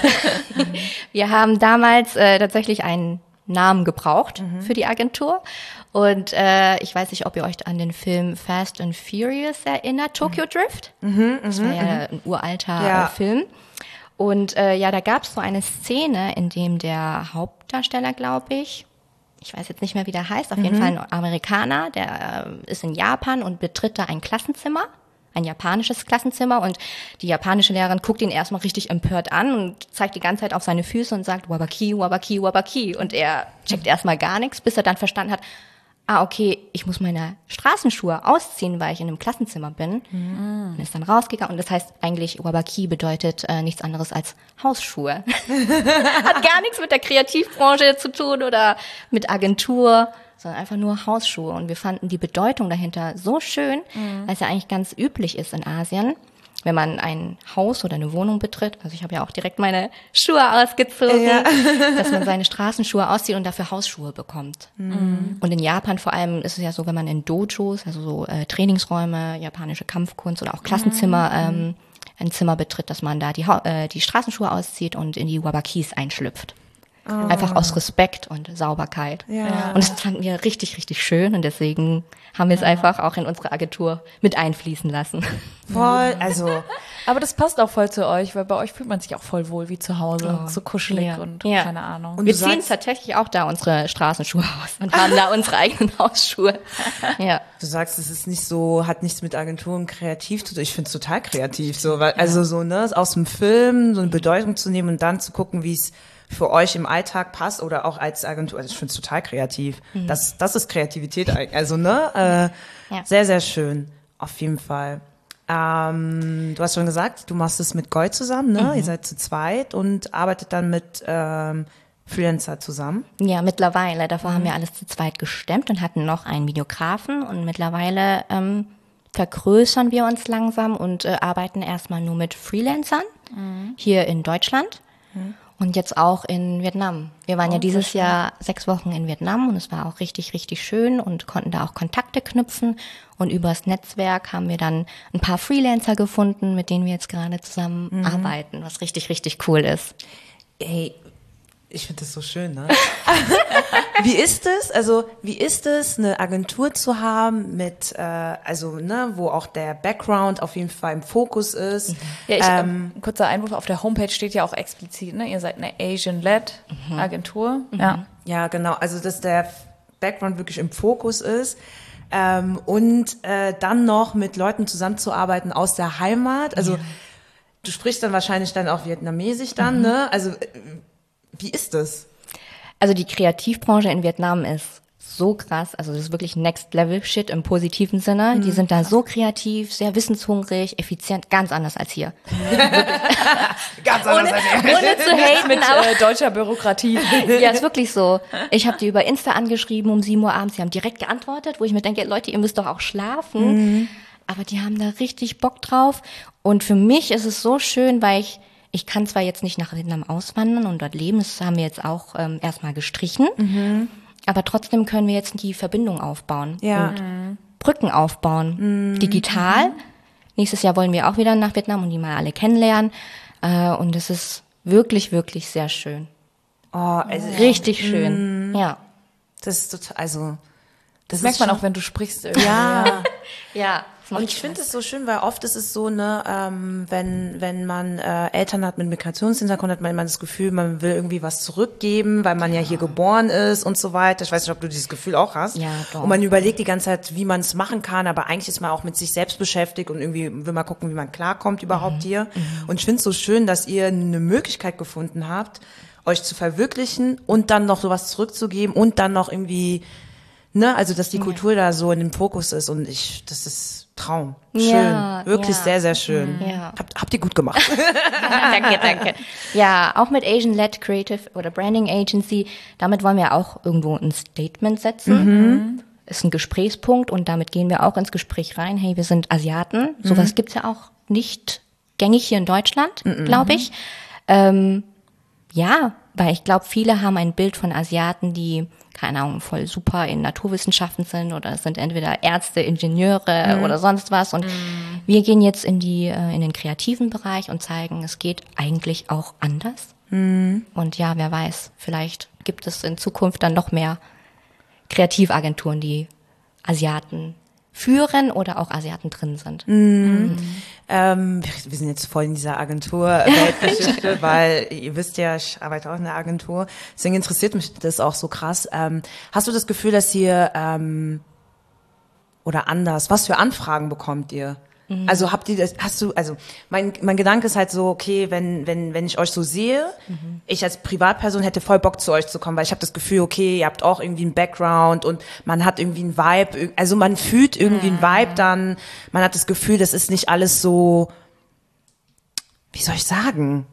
Wir haben damals tatsächlich einen Namen gebraucht für die Agentur. Und ich weiß nicht, ob ihr euch an den Film Fast and Furious erinnert, Tokyo Drift. Das war ja ein uralter Film. Und da gab es so eine Szene, in dem der Hauptdarsteller, glaube ich weiß jetzt nicht mehr, wie der heißt, auf jeden Fall ein Amerikaner, der ist in Japan und betritt da ein Klassenzimmer, ein japanisches Klassenzimmer und die japanische Lehrerin guckt ihn erstmal richtig empört an und zeigt die ganze Zeit auf seine Füße und sagt Wabaki, Wabaki, Wabaki und er checkt erstmal gar nichts, bis er dann verstanden hat, okay, ich muss meine Straßenschuhe ausziehen, weil ich in einem Klassenzimmer bin. Und ist dann rausgegangen. Und das heißt eigentlich, Wabaki bedeutet nichts anderes als Hausschuhe. Hat gar nichts mit der Kreativbranche zu tun oder mit Agentur, sondern einfach nur Hausschuhe. Und wir fanden die Bedeutung dahinter so schön, weil es ja eigentlich ganz üblich ist in Asien, wenn man ein Haus oder eine Wohnung betritt, also ich habe ja auch direkt meine Schuhe ausgezogen, dass man seine Straßenschuhe auszieht und dafür Hausschuhe bekommt. Und in Japan vor allem ist es ja so, wenn man in Dojos, also so Trainingsräume, japanische Kampfkunst oder auch Klassenzimmer, ein Zimmer betritt, dass man da die Straßenschuhe auszieht und in die Wabakis einschlüpft. Einfach aus Respekt und Sauberkeit. Ja. Und das fanden wir richtig, richtig schön und deswegen haben wir es einfach auch in unsere Agentur mit einfließen lassen. Voll, also. Aber das passt auch voll zu euch, weil bei euch fühlt man sich auch voll wohl wie zu Hause, so kuschelig und keine Ahnung. Und wir ziehen tatsächlich auch da unsere Straßenschuhe aus und haben da unsere eigenen Hausschuhe. Ja. Du sagst, es ist nicht so, hat nichts mit Agenturen kreativ zu tun. Ich finde es total kreativ, so, weil, also so, ne, aus dem Film so eine Bedeutung zu nehmen und dann zu gucken, wie es für euch im Alltag passt oder auch als Agentur. Also ich finde es total kreativ. Das ist Kreativität eigentlich. Also, ne? Sehr, sehr schön. Auf jeden Fall. Du hast schon gesagt, du machst es mit Goy zusammen, ne? Ihr seid zu zweit und arbeitet dann mit Freelancer zusammen. Ja, mittlerweile. Davor haben wir alles zu zweit gestemmt und hatten noch einen Videografen und mittlerweile vergrößern wir uns langsam und arbeiten erstmal nur mit Freelancern hier in Deutschland. Und jetzt auch in Vietnam. Wir waren ja dieses Jahr 6 Wochen in Vietnam und es war auch richtig, richtig schön und konnten da auch Kontakte knüpfen. Und übers Netzwerk haben wir dann ein paar Freelancer gefunden, mit denen wir jetzt gerade zusammen arbeiten, was richtig, richtig cool ist. Ey, Ich finde das so schön, ne? Wie ist es, eine Agentur zu haben mit, wo auch der Background auf jeden Fall im Fokus ist? Ja, kurzer Einwurf, auf der Homepage steht ja auch explizit, ne? Ihr seid eine Asian-led Agentur. Ja. Ja, genau. Also, dass der Background wirklich im Fokus ist. Und dann noch mit Leuten zusammenzuarbeiten aus der Heimat. Also, du sprichst dann wahrscheinlich dann auch Vietnamesisch dann, ne? Also, wie ist das? Also die Kreativbranche in Vietnam ist so krass, also das ist wirklich Next-Level-Shit im positiven Sinne. Die sind da so kreativ, sehr wissенshungrig, effizient, ganz anders als hier. Ganz anders als hier. Ohne zu haten, Mit aber deutscher Bürokratie. ja, ist wirklich so. Ich habe die über Insta angeschrieben um 7 Uhr abends, die haben direkt geantwortet, wo ich mir denke, Leute, ihr müsst doch auch schlafen. Aber die haben da richtig Bock drauf. Und für mich ist es so schön, weil ich kann zwar jetzt nicht nach Vietnam auswandern und dort leben, das haben wir jetzt auch erstmal gestrichen, aber trotzdem können wir jetzt die Verbindung aufbauen und Brücken aufbauen, digital. Nächstes Jahr wollen wir auch wieder nach Vietnam und die mal alle kennenlernen und es ist wirklich, wirklich sehr schön. Oh, also, Richtig schön, ja. das ist total, also, Das merkt man auch, wenn du sprichst. Irgendwie. Ja. Ja. Und ich finde es so schön, weil oft ist es so, ne, wenn man Eltern hat mit Migrationshintergrund, hat man immer das Gefühl, man will irgendwie was zurückgeben, weil man ja hier geboren ist und so weiter. Ich weiß nicht, ob du dieses Gefühl auch hast. Ja, doch. Und man überlegt die ganze Zeit, wie man es machen kann, aber eigentlich ist man auch mit sich selbst beschäftigt und irgendwie will man gucken, wie man klarkommt überhaupt hier. Und ich finde es so schön, dass ihr eine Möglichkeit gefunden habt, euch zu verwirklichen und dann noch sowas zurückzugeben und dann noch irgendwie, ne, also dass die Kultur da so in dem Fokus ist und das ist Traum. Schön. Ja, Wirklich ja. sehr, sehr schön. Ja. Habt ihr gut gemacht. Danke. Ja, auch mit Asian-led Creative oder Branding Agency, damit wollen wir auch irgendwo ein Statement setzen. Ist ein Gesprächspunkt und damit gehen wir auch ins Gespräch rein. Hey, wir sind Asiaten. Sowas gibt's ja auch nicht gängig hier in Deutschland, glaube ich. Ja, weil ich glaube, viele haben ein Bild von Asiaten, die, keine Ahnung, voll super in Naturwissenschaften sind oder es sind entweder Ärzte, Ingenieure oder sonst was. Und wir gehen jetzt in den kreativen Bereich und zeigen, es geht eigentlich auch anders. Und ja, wer weiß, vielleicht gibt es in Zukunft dann noch mehr Kreativagenturen, die Asiaten führen oder auch Asiaten drin sind. Wir sind jetzt voll in dieser Agentur-Weltgeschichte, weil ihr wisst ja, ich arbeite auch in der Agentur. Deswegen interessiert mich das auch so krass. Hast du das Gefühl, dass ihr, oder anders, was für Anfragen bekommt ihr? Also mein Gedanke ist halt so, okay, wenn ich euch so sehe, ich als Privatperson hätte voll Bock zu euch zu kommen, weil ich habe das Gefühl, okay, ihr habt auch irgendwie einen Background und man hat irgendwie einen Vibe, also man fühlt irgendwie einen Vibe dann, man hat das Gefühl, das ist nicht alles so, wie soll ich sagen?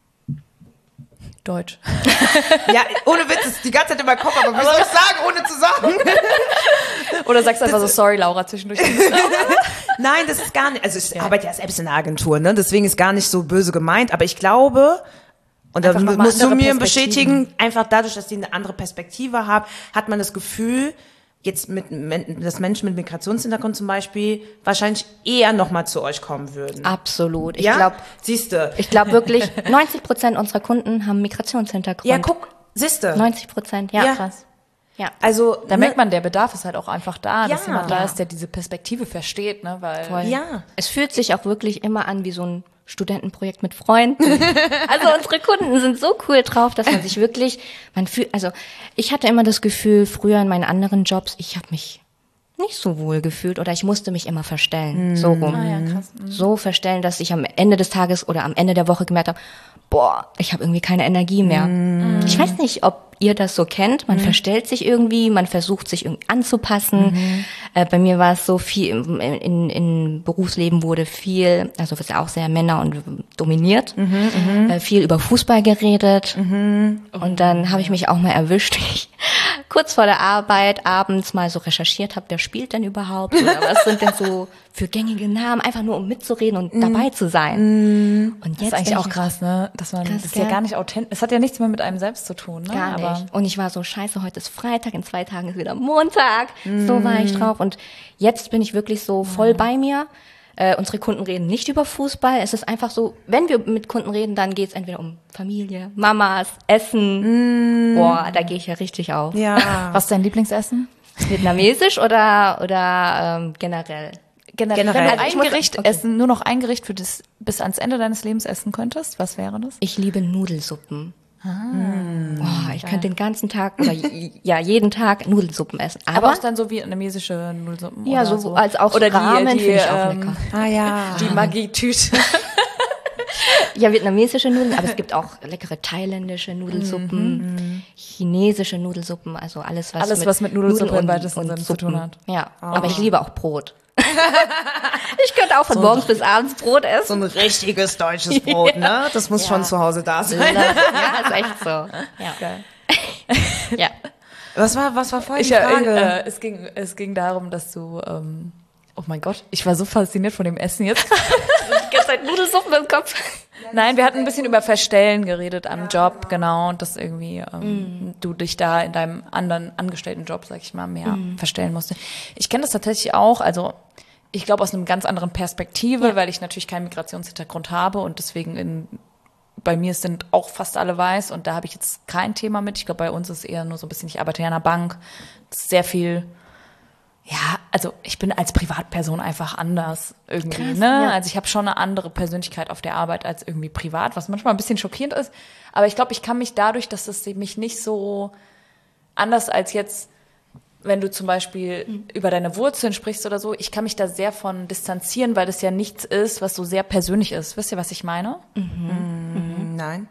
Deutsch. Ja, ohne Witz, ist die ganze Zeit in meinem Kopf, aber wie soll ich sagen, ohne zu sagen? Oder sagst einfach so, sorry, Laura, zwischendurch. Nein, das ist gar nicht, also ich arbeite ja selbst in der Agentur, ne? Deswegen ist gar nicht so böse gemeint, aber ich glaube, und da Einfach noch mal musst du andere mir Perspektiven. bestätigen, einfach dadurch, dass die eine andere Perspektive haben, hat man das Gefühl, jetzt dass Menschen mit Migrationshintergrund zum Beispiel wahrscheinlich eher nochmal zu euch kommen würden. Absolut. Ich Ja? glaube Siehste. wirklich, 90% unserer Kunden haben Migrationshintergrund. Ja, guck, siehste. 90%, ja. Ja. Krass. Ja. Also, Da merkt man, der Bedarf ist halt auch einfach da, dass Ja. jemand da Ja. ist, der diese Perspektive versteht, ne, weil Voll. Ja. Es fühlt sich auch wirklich immer an wie so ein Studentenprojekt mit Freunden. Also unsere Kunden sind so cool drauf, dass man sich wirklich, also ich hatte immer das Gefühl, früher in meinen anderen Jobs, ich habe mich nicht so wohl gefühlt oder ich musste mich immer verstellen, so rum. ja, krass. So verstellen, dass ich am Ende des Tages oder am Ende der Woche gemerkt habe, boah, ich habe irgendwie keine Energie mehr. Ich weiß nicht, ob ihr das so kennt. Man verstellt sich irgendwie, man versucht sich irgendwie anzupassen. Bei mir war es so viel, in Berufsleben wurde viel, also ist ja auch sehr Männer und dominiert, viel über Fußball geredet. Und dann habe ich mich auch mal erwischt, wie ich kurz vor der Arbeit abends mal so recherchiert habe, wer spielt denn überhaupt? Oder was sind denn so für gängige Namen, einfach nur um mitzureden und dabei zu sein. Und das ist eigentlich auch krass, ne, dass man, Krass, das ist ja gell? gar nicht authentisch, es hat ja nichts mehr mit einem selbst zu tun, ne, Gar aber nicht. Und ich war so, scheiße, heute ist Freitag, in 2 Tagen ist wieder Montag. So war ich drauf. Und jetzt bin ich wirklich so voll bei mir. Unsere Kunden reden nicht über Fußball. Es ist einfach so, wenn wir mit Kunden reden, dann geht es entweder um Familie, Mamas, Essen. Boah, da gehe ich ja richtig auf. Ja. Was ist dein Lieblingsessen? Vietnamesisch oder generell? Generell. Wenn Generell. du Ich muss- ein Gericht okay. essen, nur noch ein Gericht für das bis ans Ende deines Lebens essen könntest, was wäre das? Ich liebe Nudelsuppen. Boah, ich könnte den ganzen Tag oder jeden Tag Nudelsuppen essen. Aber auch dann so ja, vietnamesische Nudelsuppen oder so als auch oder Ramen finde ich auch lecker. Ah ja. Die Maggi-Tüte. Ja, vietnamesische Nudeln, aber es gibt auch leckere thailändische Nudelsuppen, chinesische Nudelsuppen, also alles, was mit Nudelsuppe Nudeln im weitesten Sinne zu Suppen. tun hat. Ja, aber ich liebe auch Brot. Ich könnte auch von morgens bis abends Brot So essen. ein richtiges deutsches Brot, ne? Das muss schon zu Hause da sein. Ja, ist echt so. Ja. Geil. Ja. Was war vorhin die Frage? Es ging darum, dass du, oh mein Gott, ich war so fasziniert von dem Essen jetzt. Die ganze Zeit Nudelsuppen im Kopf. Nein, wir hatten ein bisschen über Verstellen geredet am Job, genau, und dass irgendwie du dich da in deinem anderen angestellten Job, sag ich mal, mehr verstellen musstest. Ich kenne das tatsächlich auch, also ich glaube aus einem ganz anderen Perspektive, weil ich natürlich keinen Migrationshintergrund habe und deswegen bei mir sind auch fast alle weiß und da habe ich jetzt kein Thema mit. Ich glaube, bei uns ist eher nur so ein bisschen, ich arbeite ja in einer Bank, das ist sehr viel. Ja, also ich bin als Privatperson einfach anders irgendwie, Krass, ne? ja. Also ich habe schon eine andere Persönlichkeit auf der Arbeit als irgendwie privat, was manchmal ein bisschen schockierend ist. Aber ich glaube, ich kann mich dadurch, dass es mich nicht so anders als jetzt, wenn du zum Beispiel über deine Wurzeln sprichst oder so, ich kann mich da sehr von distanzieren, weil das ja nichts ist, was so sehr persönlich ist. Wisst ihr, was ich meine? Nein.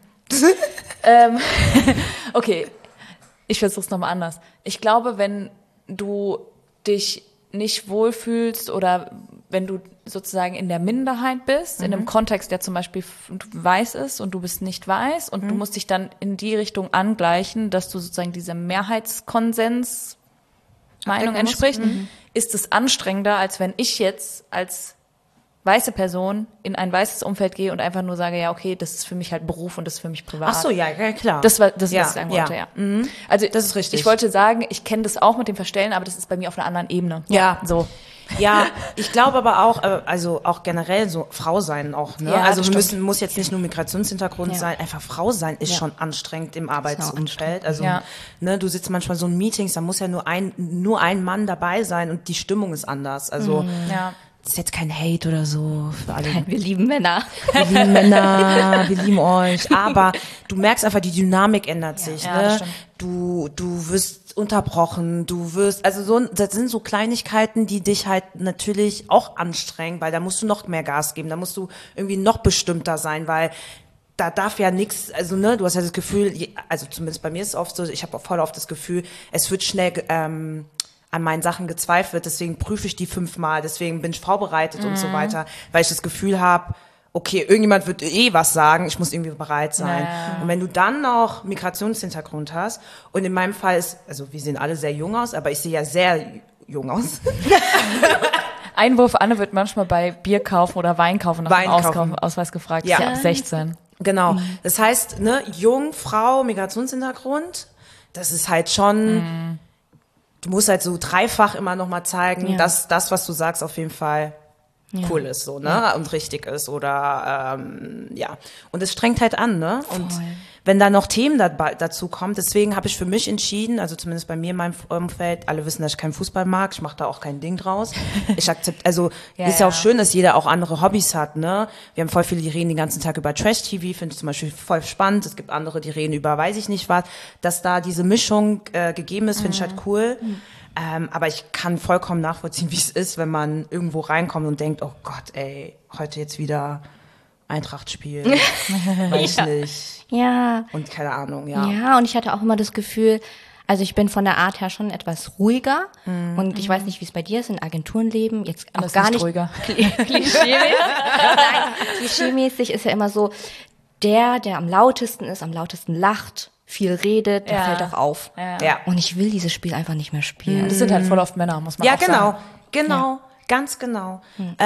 Okay, ich versuch's nochmal anders. Ich glaube, wenn du dich nicht wohlfühlst oder wenn du sozusagen in der Minderheit bist, in einem Kontext, der zum Beispiel weiß ist und du bist nicht weiß und du musst dich dann in die Richtung angleichen, dass du sozusagen diesem Mehrheitskonsens Meinung Abdecken musst. entspricht, ist es anstrengender, als wenn ich jetzt als weiße Person in ein weißes Umfeld gehe und einfach nur sage, ja, okay, das ist für mich halt Beruf und das ist für mich privat. Ach so, ja, klar. Das war das, Ja, was ich sagen wollte, ja. ja. Also Das ist richtig. Ich wollte sagen, ich kenne das auch mit dem Verstellen, aber das ist bei mir auf einer anderen Ebene. Ja. So. Ja, ich glaube aber auch, also auch generell so Frau sein auch, ne? Ja, Also das stimmt. muss jetzt nicht nur Migrationshintergrund Ja. sein, einfach Frau sein ist Ja. schon anstrengend im auch Arbeitsumfeld. Also, Ja. ne, du sitzt manchmal so in Meetings, da muss ja nur ein Mann dabei sein und die Stimmung ist anders. Also, Ja. das ist jetzt kein Hate oder so für alle. Wir lieben Männer. Wir lieben Männer, wir lieben euch. Aber du merkst einfach, die Dynamik ändert sich. Ja, das Ne? stimmt. Du wirst unterbrochen, also das sind so Kleinigkeiten, die dich halt natürlich auch anstrengen, weil da musst du noch mehr Gas geben, da musst du irgendwie noch bestimmter sein, weil da darf ja nichts, also ne, du hast ja das Gefühl, also zumindest bei mir ist es oft so, ich habe auch voll oft das Gefühl, es wird schnell an meinen Sachen gezweifelt, deswegen prüfe ich die 5-mal, deswegen bin ich vorbereitet und so weiter, weil ich das Gefühl habe, okay, irgendjemand wird was sagen, ich muss irgendwie bereit sein. Ja. Und wenn du dann noch Migrationshintergrund hast, und in meinem Fall ist, also wir sehen alle sehr jung aus, aber ich sehe ja sehr jung aus. Einwurf, Anne wird manchmal bei Bier kaufen oder Wein kaufen nach dem Wein kaufen. Ausweis gefragt. Ja. Ist ja ab 16. Genau. Das heißt, ne, jung, Frau, Migrationshintergrund, das ist halt schon, du musst halt so dreifach immer noch mal zeigen, Ja. dass das, was du sagst, auf jeden Fall cool ist, so, ne, und richtig ist oder, ja. Und es strengt halt an, ne, und wenn da noch Themen dazu kommen, deswegen habe ich für mich entschieden, also zumindest bei mir in meinem Umfeld, alle wissen, dass ich keinen Fußball mag, ich mache da auch kein Ding draus. Ich akzeptiere, also Ja, ist ja auch ja. schön, dass jeder auch andere Hobbys hat, ne. Wir haben voll viele, die reden den ganzen Tag über Trash-TV, finde ich zum Beispiel voll spannend. Es gibt andere, die reden über weiß ich nicht was. Dass da diese Mischung gegeben ist, finde ich halt cool. Aber ich kann vollkommen nachvollziehen, wie es ist, wenn man irgendwo reinkommt und denkt, oh Gott, ey, heute jetzt wieder Eintracht spielen. Weiß Ja. nicht. Ja. Und keine Ahnung, ja. Ja, und ich hatte auch immer das Gefühl, also ich bin von der Art her schon etwas ruhiger und ich weiß nicht, wie es bei dir ist, in Agenturenleben, jetzt auch Anders gar nicht nicht ruhiger. klischeemäßig. Nein, klischeemäßig ist ja immer so, der am lautesten ist, am lautesten lacht, viel redet, der Ja. fällt auch auf. Ja. Und ich will dieses Spiel einfach nicht mehr spielen. Das sind halt voll oft Männer, muss man Ja, auch sagen. genau, ganz genau.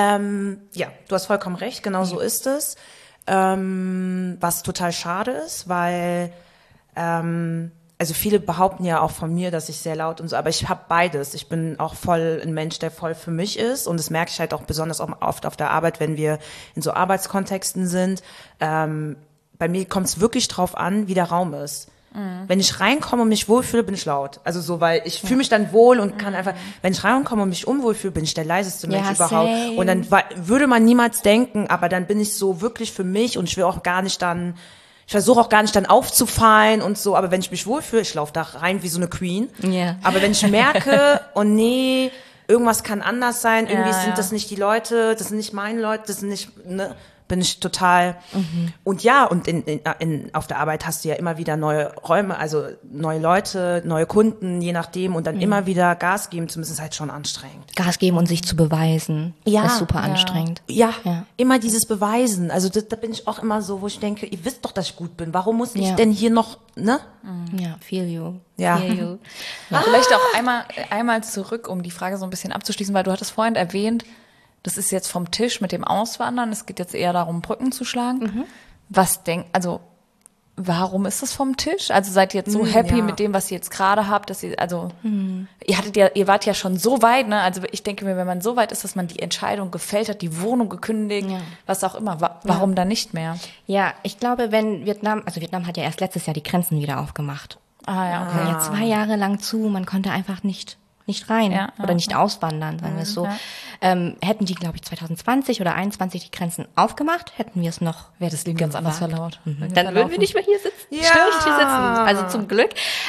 Ja, du hast vollkommen recht, genau so ist es. Was total schade ist, weil also viele behaupten ja auch von mir, dass ich sehr laut und so, aber ich habe beides. Ich bin auch voll ein Mensch, der voll für mich ist und das merke ich halt auch besonders auch oft auf der Arbeit, wenn wir in so Arbeitskontexten sind. Bei mir kommt es wirklich drauf an, wie der Raum ist. Wenn ich reinkomme und mich wohlfühle, bin ich laut. Also so, weil ich fühle mich dann wohl und kann einfach, wenn ich reinkomme und mich unwohl fühle, bin ich der leiseste Mensch überhaupt. Same. Und dann würde man niemals denken, aber dann bin ich so wirklich für mich und ich will auch gar nicht dann, ich versuche auch gar nicht dann aufzufallen und so, aber wenn ich mich wohlfühle, ich laufe da rein wie so eine Queen. Ja. Aber wenn ich merke, oh nee, irgendwas kann anders sein, irgendwie sind das nicht die Leute, das sind nicht meine Leute, das sind nicht, ne, bin ich total. Und ja, und auf der Arbeit hast du ja immer wieder neue Räume, also neue Leute, neue Kunden, je nachdem, und dann immer wieder Gas geben, zumindest ist halt schon anstrengend. Gas geben und sich zu beweisen. Ja. Das ist super anstrengend. Ja, Ja. immer dieses Beweisen. Also da bin ich auch immer so, wo ich denke, ihr wisst doch, dass ich gut bin. Warum muss ich Ja. denn hier noch, ne? Ja, feel you. Ja. Feel you. Vielleicht auch einmal zurück, um die Frage so ein bisschen abzuschließen, weil du hattest vorhin erwähnt, das ist jetzt vom Tisch mit dem Auswandern, es geht jetzt eher darum, Brücken zu schlagen. Warum ist das vom Tisch? Also seid ihr jetzt so happy ja. mit dem, was ihr jetzt gerade habt, dass ihr, also, ihr wart ja schon so weit, ne? Also ich denke mir, wenn man so weit ist, dass man die Entscheidung gefällt hat, die Wohnung gekündigt, was auch immer, warum dann nicht mehr? Ja, ich glaube, wenn Vietnam hat ja erst letztes Jahr die Grenzen wieder aufgemacht. Ah ja, okay. War ja 2 Jahre lang zu, man konnte einfach nicht rein oder nicht auswandern, sagen wir es so. Hätten die, glaube ich, 2020 oder 2021 die Grenzen aufgemacht, hätten wir es noch. Wäre das Leben ganz anders verlaut. Dann würden wir nicht mehr hier sitzen. Ja. Stimmt, hier sitzen. Also zum Glück.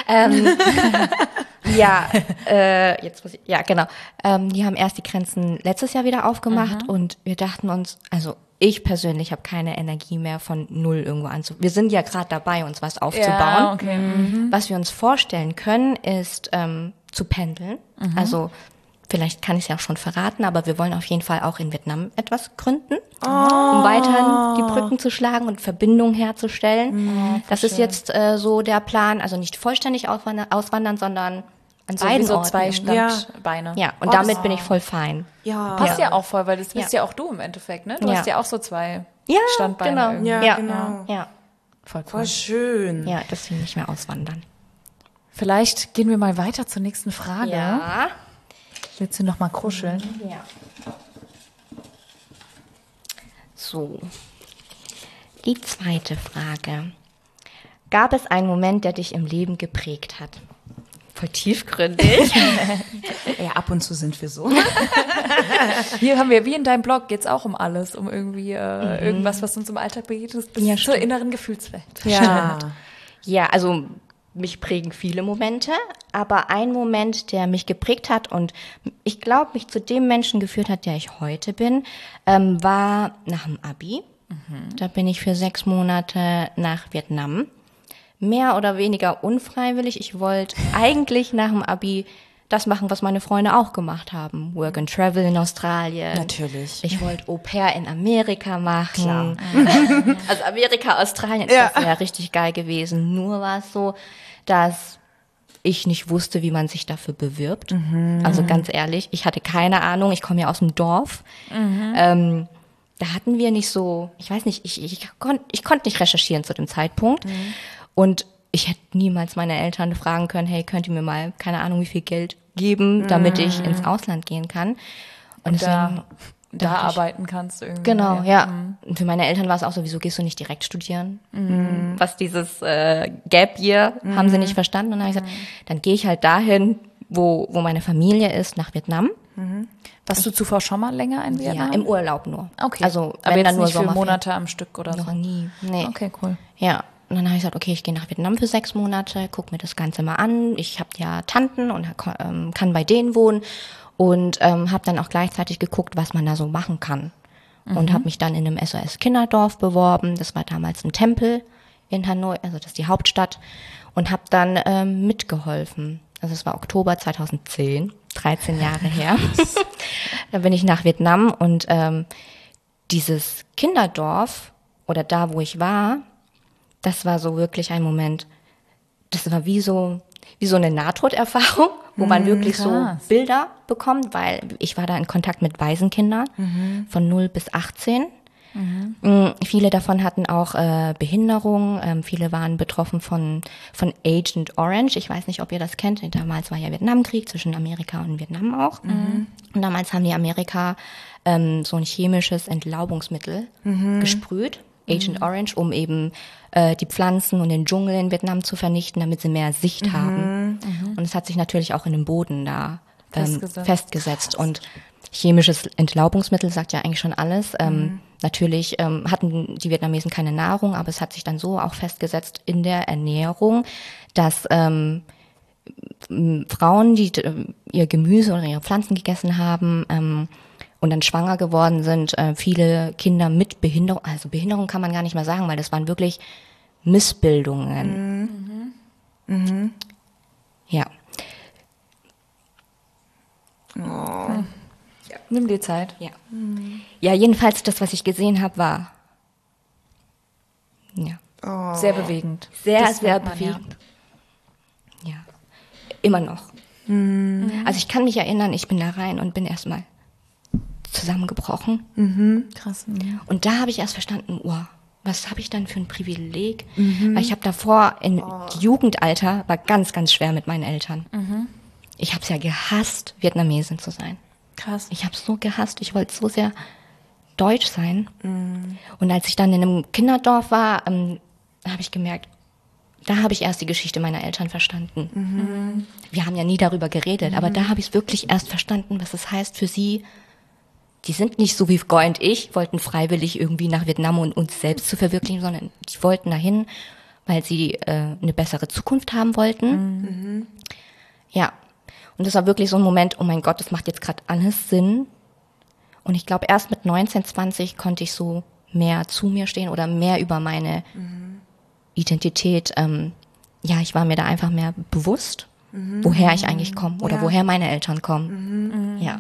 Jetzt muss ich, ja, genau. Die haben erst die Grenzen letztes Jahr wieder aufgemacht und wir dachten uns, also ich persönlich habe keine Energie mehr von null irgendwo anzufangen. Wir sind ja gerade dabei, uns was aufzubauen. Ja, okay. Was wir uns vorstellen können, ist zu pendeln. Also vielleicht kann ich es ja auch schon verraten, aber wir wollen auf jeden Fall auch in Vietnam etwas gründen, um weiterhin die Brücken zu schlagen und Verbindungen herzustellen. Das ist jetzt so der Plan, also nicht vollständig auswandern, sondern an So beiden wie so Orten. 2 Standbeine. Ja, und damit bin ich voll fein. Ja. Passt ja auch voll, weil das bist ja auch du im Endeffekt, ne? Du Ja. hast ja auch so 2 Ja, Standbeine genau. irgendwie. Ja, genau. Ja, Voll cool. Voll schön. ja, deswegen nicht mehr auswandern. Vielleicht gehen wir mal weiter zur nächsten Frage. Ja. Willst du noch mal kuscheln? Ja. So. Die zweite Frage. Gab es einen Moment, der dich im Leben geprägt hat? Voll tiefgründig. Ja, ab und zu sind wir so. Hier haben wir, wie in deinem Blog, geht's auch um alles, um irgendwie irgendwas, was uns im Alltag begegnet, bis Ja, zur stimmt. inneren Gefühlswelt. Ja. Ja, also mich prägen viele Momente, aber ein Moment, der mich geprägt hat und ich glaube, mich zu dem Menschen geführt hat, der ich heute bin, war nach dem Abi. Da bin ich für 6 Monate nach Vietnam. Mehr oder weniger unfreiwillig. Ich wollte eigentlich nach dem Abi das machen, was meine Freunde auch gemacht haben. Work and Travel in Australien. Natürlich. Ich wollte Au pair in Amerika machen. Also Amerika, Australien, das wäre richtig geil gewesen. Nur war es so, dass ich nicht wusste, wie man sich dafür bewirbt. Also ganz ehrlich, ich hatte keine Ahnung. Ich komme ja aus dem Dorf. Da hatten wir nicht so, ich weiß nicht, ich konnte nicht recherchieren zu dem Zeitpunkt. Und ich hätte niemals meine Eltern fragen können, hey, könnt ihr mir mal, keine Ahnung, wie viel Geld geben, damit ich ins Ausland gehen kann. Und deswegen Da dachte ich, arbeiten kannst irgendwie. genau, ja. Und für meine Eltern war es auch so, wieso gehst du nicht direkt studieren? Was dieses Gap Year haben sie nicht verstanden. Und dann habe ich gesagt, dann gehe ich halt dahin, wo meine Familie ist, nach Vietnam. Warst du zuvor schon mal länger in Vietnam? Ja, im Urlaub nur. Okay. Also aber wenn jetzt dann nur nicht für Sommerferien. Monate am Stück oder Noch so? nie. Nee. Okay, cool. Ja. Und dann habe ich gesagt, okay, ich gehe nach Vietnam für 6 Monate, guck mir das Ganze mal an. Ich habe ja Tanten und kann bei denen wohnen und habe dann auch gleichzeitig geguckt, was man da so machen kann. Und habe mich dann in einem SOS Kinderdorf beworben. Das war damals ein Tempel in Hanoi, also das ist die Hauptstadt. Und habe dann mitgeholfen. Also es war Oktober 2010, 13 Jahre her. Da bin ich nach Vietnam und dieses Kinderdorf oder da, wo ich war, das war so wirklich ein Moment, das war wie so eine Nahtoderfahrung, wo man wirklich krass. so Bilder bekommt, weil ich war da in Kontakt mit Waisenkindern von 0 bis 18. Viele davon hatten auch Behinderung. Viele waren betroffen von Agent Orange. Ich weiß nicht, ob ihr das kennt. Damals war ja Vietnamkrieg zwischen Amerika und Vietnam auch. Und damals haben die Amerika so ein chemisches Entlaubungsmittel gesprüht, Agent Orange, um eben die Pflanzen und den Dschungel in Vietnam zu vernichten, damit sie mehr Sicht haben. Und es hat sich natürlich auch in dem Boden da festgesetzt. Und chemisches Entlaubungsmittel sagt ja eigentlich schon alles. Natürlich hatten die Vietnamesen keine Nahrung, aber es hat sich dann so auch festgesetzt in der Ernährung, dass Frauen, die ihr Gemüse oder ihre Pflanzen gegessen haben und dann schwanger geworden sind, viele Kinder mit Behinderung, also Behinderung kann man gar nicht mehr sagen, weil das waren wirklich Missbildungen. Ja. Nimm dir Zeit. Ja. Ja, jedenfalls das, was ich gesehen habe, war Sehr bewegend. sehr, Das sehr merkt man, bewegend. Ja. Immer noch. Also ich kann mich erinnern, ich bin da rein und bin erstmal zusammengebrochen. Krass. Und da habe ich erst verstanden, was habe ich dann für ein Privileg? Weil ich habe davor, Jugendalter, war ganz, ganz schwer mit meinen Eltern. Ich habe es ja gehasst, Vietnamesin zu sein. Krass. Ich habe es so gehasst, ich wollte so sehr deutsch sein. Und als ich dann in einem Kinderdorf war, habe ich gemerkt, da habe ich erst die Geschichte meiner Eltern verstanden. Wir haben ja nie darüber geredet, aber da habe ich es wirklich erst verstanden, was es heißt für sie. Die sind nicht so wie Goy und ich, wollten freiwillig irgendwie nach Vietnam und uns selbst zu verwirklichen, sondern die wollten dahin, weil sie eine bessere Zukunft haben wollten. Ja, und das war wirklich so ein Moment, oh mein Gott, das macht jetzt gerade alles Sinn. Und ich glaube, erst mit 19, 20 konnte ich so mehr zu mir stehen oder mehr über meine Identität. Ich war mir da einfach mehr bewusst, woher ich eigentlich komme oder woher meine Eltern kommen. Ja.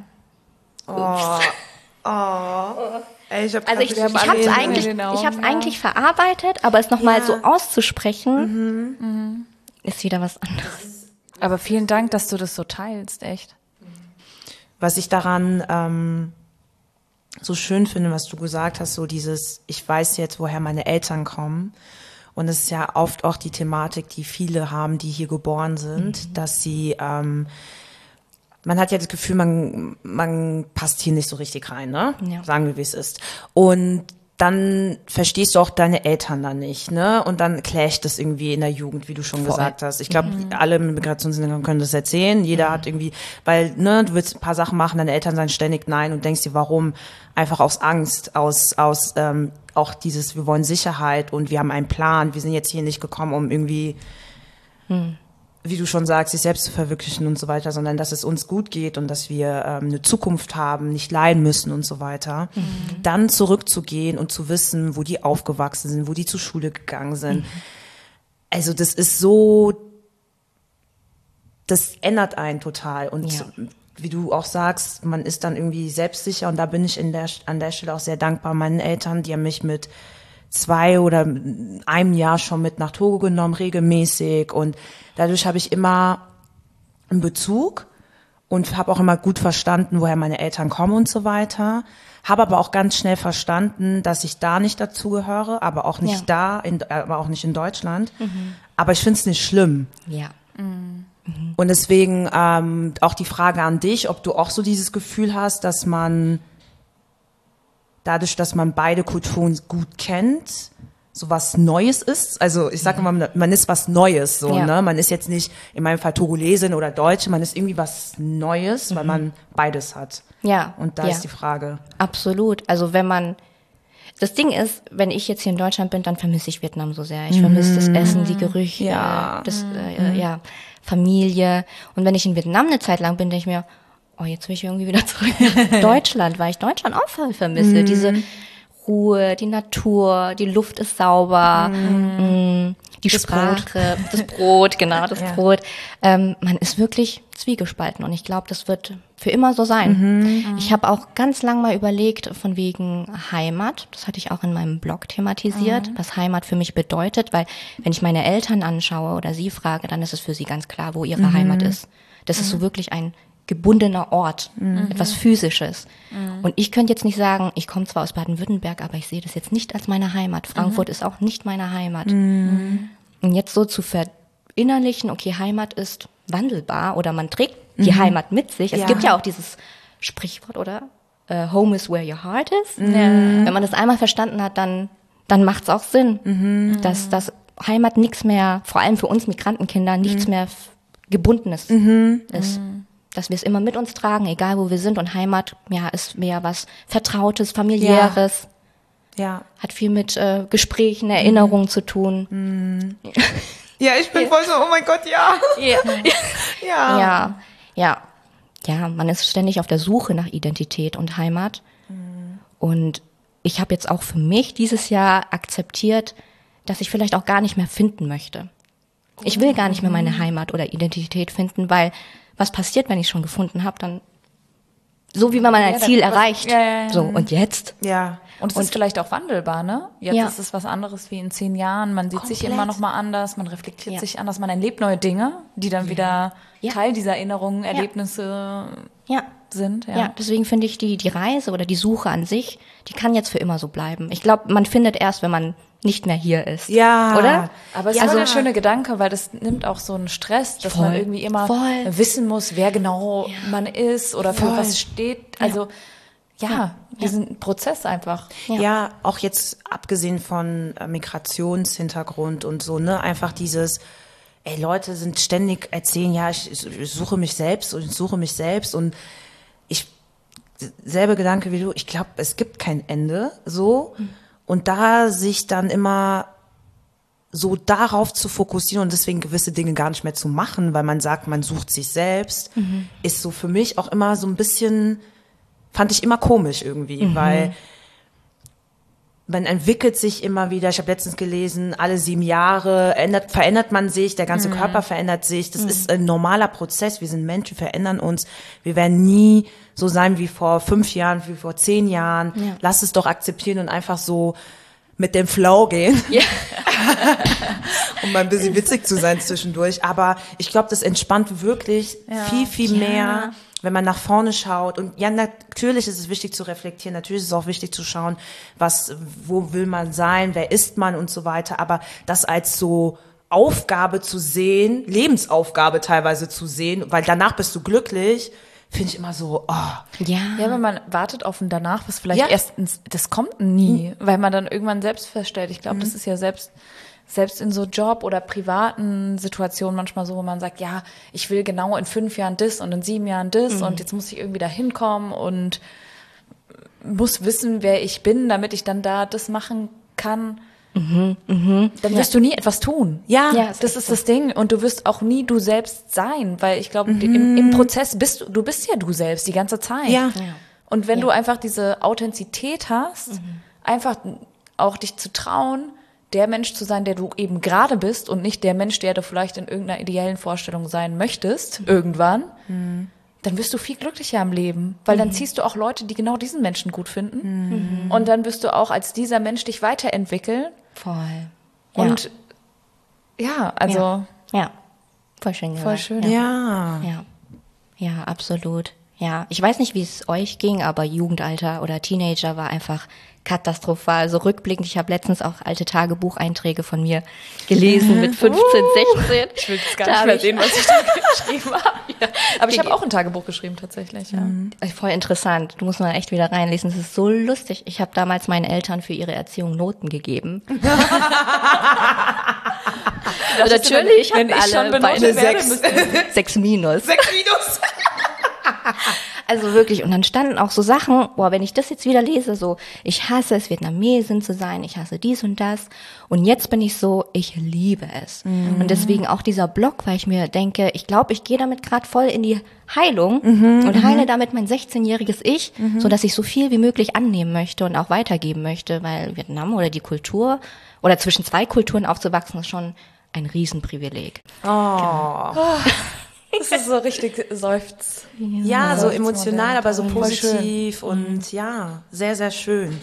Ey, ich habe Also ich habe es eigentlich verarbeitet, aber es nochmal so auszusprechen, ist wieder was anderes. Aber vielen Dank, dass du das so teilst, echt. Was ich daran so schön finde, was du gesagt hast, so dieses, ich weiß jetzt, woher meine Eltern kommen. Und es ist ja oft auch die Thematik, die viele haben, die hier geboren sind, dass sie, man hat ja das Gefühl, man passt hier nicht so richtig rein, ne? Ja. Sagen wir, wie es ist. Und dann verstehst du auch deine Eltern dann nicht, ne? Und dann clasht das irgendwie in der Jugend, wie du schon gesagt hast. Ich glaube, alle mit Migrationshintergrund können das erzählen. Jeder hat irgendwie, weil, ne, du willst ein paar Sachen machen, deine Eltern sagen ständig nein und denkst dir, warum? Einfach aus Angst, aus auch dieses, wir wollen Sicherheit und wir haben einen Plan. Wir sind jetzt hier nicht gekommen, um irgendwie, wie du schon sagst, sich selbst zu verwirklichen und so weiter, sondern dass es uns gut geht und dass wir eine Zukunft haben, nicht leiden müssen und so weiter. Dann zurückzugehen und zu wissen, wo die aufgewachsen sind, wo die zur Schule gegangen sind. Also das ist so, das ändert einen total. Und wie du auch sagst, man ist dann irgendwie selbstsicher und da bin ich an der Stelle auch sehr dankbar meinen Eltern, die haben mich mit 2 oder einem Jahr schon mit nach Togo genommen, regelmäßig, und dadurch habe ich immer einen Bezug und habe auch immer gut verstanden, woher meine Eltern kommen und so weiter, habe aber auch ganz schnell verstanden, dass ich da nicht dazugehöre, aber auch nicht aber auch nicht in Deutschland, aber ich finde es nicht schlimm. Ja. Und deswegen auch die Frage an dich, ob du auch so dieses Gefühl hast, dass man dadurch, dass man beide Kulturen gut kennt, so was Neues ist. Also ich sage immer, man ist was Neues, so, ne? Man ist jetzt nicht, in meinem Fall Togolesin oder Deutsche, man ist irgendwie was Neues, weil man beides hat. Ja. Und da ist die Frage. Absolut. Also das Ding ist, wenn ich jetzt hier in Deutschland bin, dann vermisse ich Vietnam so sehr. Ich vermisse das Essen, die Gerüche, Familie. Und wenn ich in Vietnam eine Zeit lang bin, denke ich mir, jetzt will ich irgendwie wieder zurück nach Deutschland, weil ich Deutschland auch voll vermisse. Diese Ruhe, die Natur, die Luft ist sauber, die Sprache, das Brot, genau, das Brot. Man ist wirklich zwiegespalten und ich glaube, das wird für immer so sein. Ich habe auch ganz lang mal überlegt, von wegen Heimat, das hatte ich auch in meinem Blog thematisiert, was Heimat für mich bedeutet, weil wenn ich meine Eltern anschaue oder sie frage, dann ist es für sie ganz klar, wo ihre Heimat ist. Das ist so wirklich ein gebundener Ort, etwas Physisches. Und ich könnte jetzt nicht sagen, ich komme zwar aus Baden-Württemberg, aber ich sehe das jetzt nicht als meine Heimat. Frankfurt ist auch nicht meine Heimat. Und jetzt so zu verinnerlichen, okay, Heimat ist wandelbar oder man trägt die Heimat mit sich. Es gibt ja auch dieses Sprichwort, oder? Home is where your heart is. Wenn man das einmal verstanden hat, dann macht es auch Sinn, dass das Heimat nichts mehr, vor allem für uns Migrantenkinder, nichts mehr Gebundenes ist. Dass wir es immer mit uns tragen, egal wo wir sind. Und Heimat, ja, ist mehr was Vertrautes, Familiäres. Ja. Hat viel mit Gesprächen, Erinnerungen zu tun. Ja, ich bin voll so, oh mein Gott, ja. Ja, man ist ständig auf der Suche nach Identität und Heimat. Und ich habe jetzt auch für mich dieses Jahr akzeptiert, dass ich vielleicht auch gar nicht mehr finden möchte. Ich will gar nicht mehr meine Heimat oder Identität finden, weil was passiert, wenn ich es schon gefunden habe, dann so wie man mein Ziel erreicht. So, und jetzt? Ja. Und es ist vielleicht auch wandelbar, ne? Jetzt Ja. ist es was anderes wie in 10 Jahren. Man sieht sich Komplett. immer noch mal anders, man reflektiert sich anders, man erlebt neue Dinge, die dann wieder Teil dieser Erinnerungen, Erlebnisse sind. Ja, deswegen finde ich die Reise oder die Suche an sich, die kann jetzt für immer so bleiben. Ich glaube, man findet erst, wenn man nicht mehr hier ist. Ja. Oder? Aber es ist so ein schöner Gedanke, weil das nimmt auch so einen Stress, dass man irgendwie immer wissen muss, wer genau man ist oder für was steht. Also diesen Prozess einfach. Ja, auch jetzt abgesehen von Migrationshintergrund und so, ne, einfach dieses, Leute sind ständig erzählen, ja, ich suche mich selbst und selbe Gedanke wie du, ich glaube, es gibt kein Ende, so. Und da sich dann immer so darauf zu fokussieren und deswegen gewisse Dinge gar nicht mehr zu machen, weil man sagt, man sucht sich selbst, ist so für mich auch immer so ein bisschen, fand ich immer komisch irgendwie, weil man entwickelt sich immer wieder. Ich habe letztens gelesen, alle 7 Jahre verändert man sich, der ganze Körper verändert sich. Das ist ein normaler Prozess. Wir sind Menschen, verändern uns. Wir werden nie so sein wie vor 5 Jahren, wie vor 10 Jahren. Ja. Lass es doch akzeptieren und einfach so mit dem Flow gehen. Ja. Um mal ein bisschen witzig zu sein zwischendurch. Aber ich glaube, das entspannt wirklich viel mehr, wenn man nach vorne schaut. Und ja, natürlich ist es wichtig zu reflektieren, natürlich ist es auch wichtig zu schauen, wo will man sein, wer ist man und so weiter. Aber das als so Aufgabe zu sehen, Lebensaufgabe teilweise zu sehen, weil danach bist du glücklich, finde ich immer so, Ja, wenn man wartet auf ein Danach, was vielleicht das kommt nie, weil man dann irgendwann selbst feststellt. Ich glaube, das ist ja selbst in so Job- oder privaten Situationen manchmal so, wo man sagt, ja, ich will genau in 5 Jahren das und in 7 Jahren das und jetzt muss ich irgendwie da hinkommen und muss wissen, wer ich bin, damit ich dann da das machen kann. Dann wirst du nie etwas tun. Ja, das ist das Ding. Und du wirst auch nie du selbst sein, weil ich glaube, im Prozess bist du bist ja du selbst die ganze Zeit. Ja. Und wenn du einfach diese Authentizität hast, einfach auch dich zu trauen, der Mensch zu sein, der du eben gerade bist und nicht der Mensch, der du vielleicht in irgendeiner ideellen Vorstellung sein möchtest, irgendwann, dann wirst du viel glücklicher im Leben, weil dann ziehst du auch Leute, die genau diesen Menschen gut finden und dann wirst du auch als dieser Mensch dich weiterentwickeln. Voll. Und also Ja, voll schön gesagt. voll schön. Ja, absolut. Ja, ich weiß nicht, wie es euch ging, aber Jugendalter oder Teenager war einfach katastrophal. So rückblickend, ich habe letztens auch alte Tagebucheinträge von mir gelesen mit 15, 16. Ich will das gar nicht mehr sehen, was ich da geschrieben habe. Ja. Aber ich habe auch ein Tagebuch geschrieben, tatsächlich. Ja. Voll interessant. Du musst mal echt wieder reinlesen. Das ist so lustig. Ich habe damals meinen Eltern für ihre Erziehung Noten gegeben. Natürlich, wenn ich schon benotet werde, 6 minus. 6 minus. Also wirklich, und dann standen auch so Sachen, wenn ich das jetzt wieder lese, so, ich hasse es, Vietnamesin zu sein, ich hasse dies und das. Und jetzt bin ich so, ich liebe es. Und deswegen auch dieser Blog, weil ich mir denke, ich glaube, ich gehe damit gerade voll in die Heilung und heile damit mein 16-jähriges Ich, so dass ich so viel wie möglich annehmen möchte und auch weitergeben möchte, weil Vietnam oder die Kultur oder zwischen 2 Kulturen aufzuwachsen, ist schon ein Riesenprivileg. Das ist so richtig seufzt. Ja, so emotional, aber so positiv und ja, sehr, sehr schön.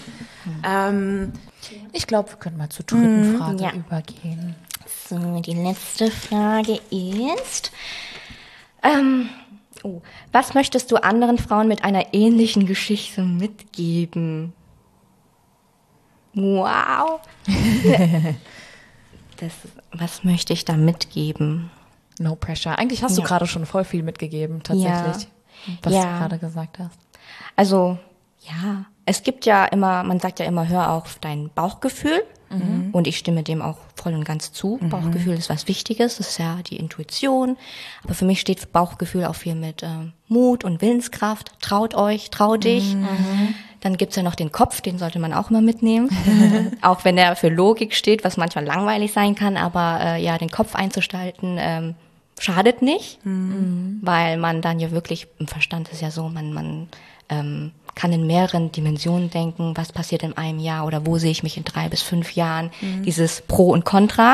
Ich glaube, wir können mal zur dritten Frage übergehen. So, die letzte Frage ist, Oh. Was möchtest du anderen Frauen mit einer ähnlichen Geschichte mitgeben? Wow. Was möchte ich da mitgeben? No pressure. Eigentlich hast du gerade schon voll viel mitgegeben, tatsächlich, was du gerade gesagt hast. Also, ja, es gibt ja immer, man sagt ja immer, hör auf dein Bauchgefühl. Und ich stimme dem auch voll und ganz zu. Bauchgefühl ist was Wichtiges, das ist ja die Intuition. Aber für mich steht Bauchgefühl auch viel mit Mut und Willenskraft. Traut euch, trau dich. Dann gibt's ja noch den Kopf, den sollte man auch immer mitnehmen. Auch wenn er für Logik steht, was manchmal langweilig sein kann. Aber den Kopf einzuschalten, schadet nicht. Weil man dann ja wirklich, im Verstand ist ja so, man kann in mehreren Dimensionen denken, was passiert in einem Jahr oder wo sehe ich mich in 3 bis 5 Jahren, dieses Pro und Contra.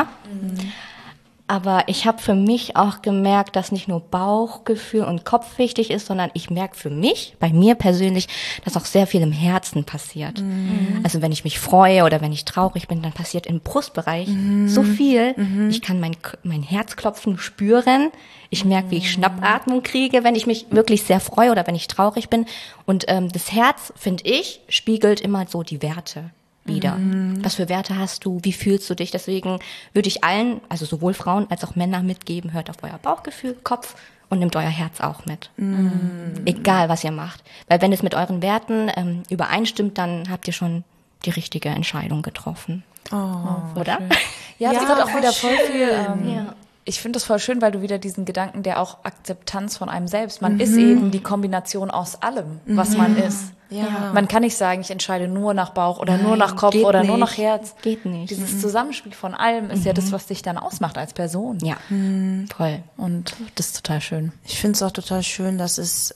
Aber ich habe für mich auch gemerkt, dass nicht nur Bauchgefühl und Kopf wichtig ist, sondern ich merke für mich, bei mir persönlich, dass auch sehr viel im Herzen passiert. Also wenn ich mich freue oder wenn ich traurig bin, dann passiert im Brustbereich so viel. Ich kann mein Herzklopfen spüren. Ich merke, wie ich Schnappatmung kriege, wenn ich mich wirklich sehr freue oder wenn ich traurig bin. Und das Herz, finde ich, spiegelt immer so die Werte wieder. Was für Werte hast du? Wie fühlst du dich? Deswegen würde ich allen, also sowohl Frauen als auch Männer mitgeben, hört auf euer Bauchgefühl, Kopf und nehmt euer Herz auch mit. Egal, was ihr macht. Weil wenn es mit euren Werten übereinstimmt, dann habt ihr schon die richtige Entscheidung getroffen. Oder? Schön. Ja, das hat auch wieder voll viel. Ja. Ich finde das voll schön, weil du wieder diesen Gedanken der auch Akzeptanz von einem selbst. Man ist eben die Kombination aus allem, was man ist. Ja. Man kann nicht sagen, ich entscheide nur nach Bauch oder nur nach Kopf geht oder nur nicht. nach Herz. Geht nicht. Dieses Zusammenspiel von allem ist ja das, was dich dann ausmacht als Person. Ja, voll. Und das ist total schön. Ich finde es auch total schön, dass es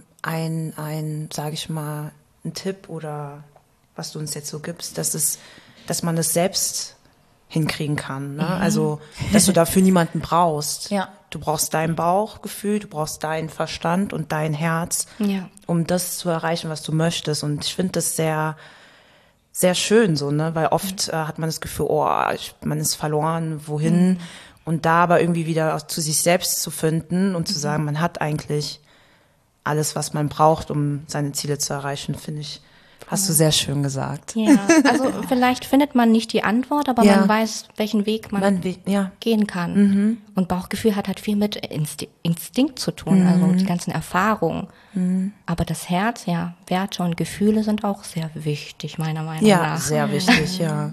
sage ich mal, ein Tipp oder was du uns jetzt so gibst, dass man es selbst hinkriegen kann. Ne? Also, dass du dafür niemanden brauchst. Ja. Du brauchst dein Bauchgefühl, du brauchst deinen Verstand und dein Herz, um das zu erreichen, was du möchtest. Und ich finde das sehr, sehr schön so, ne? Weil oft hat man das Gefühl, man ist verloren, wohin? Und da aber irgendwie wieder auch zu sich selbst zu finden und zu sagen, man hat eigentlich alles, was man braucht, um seine Ziele zu erreichen, finde ich, hast du sehr schön gesagt. Ja, also vielleicht findet man nicht die Antwort, aber man weiß, welchen Weg man gehen kann. Und Bauchgefühl hat halt viel mit Instinkt zu tun, also die ganzen Erfahrungen. Aber das Herz, Werte und Gefühle sind auch sehr wichtig, meiner Meinung nach. Ja, sehr wichtig, ja.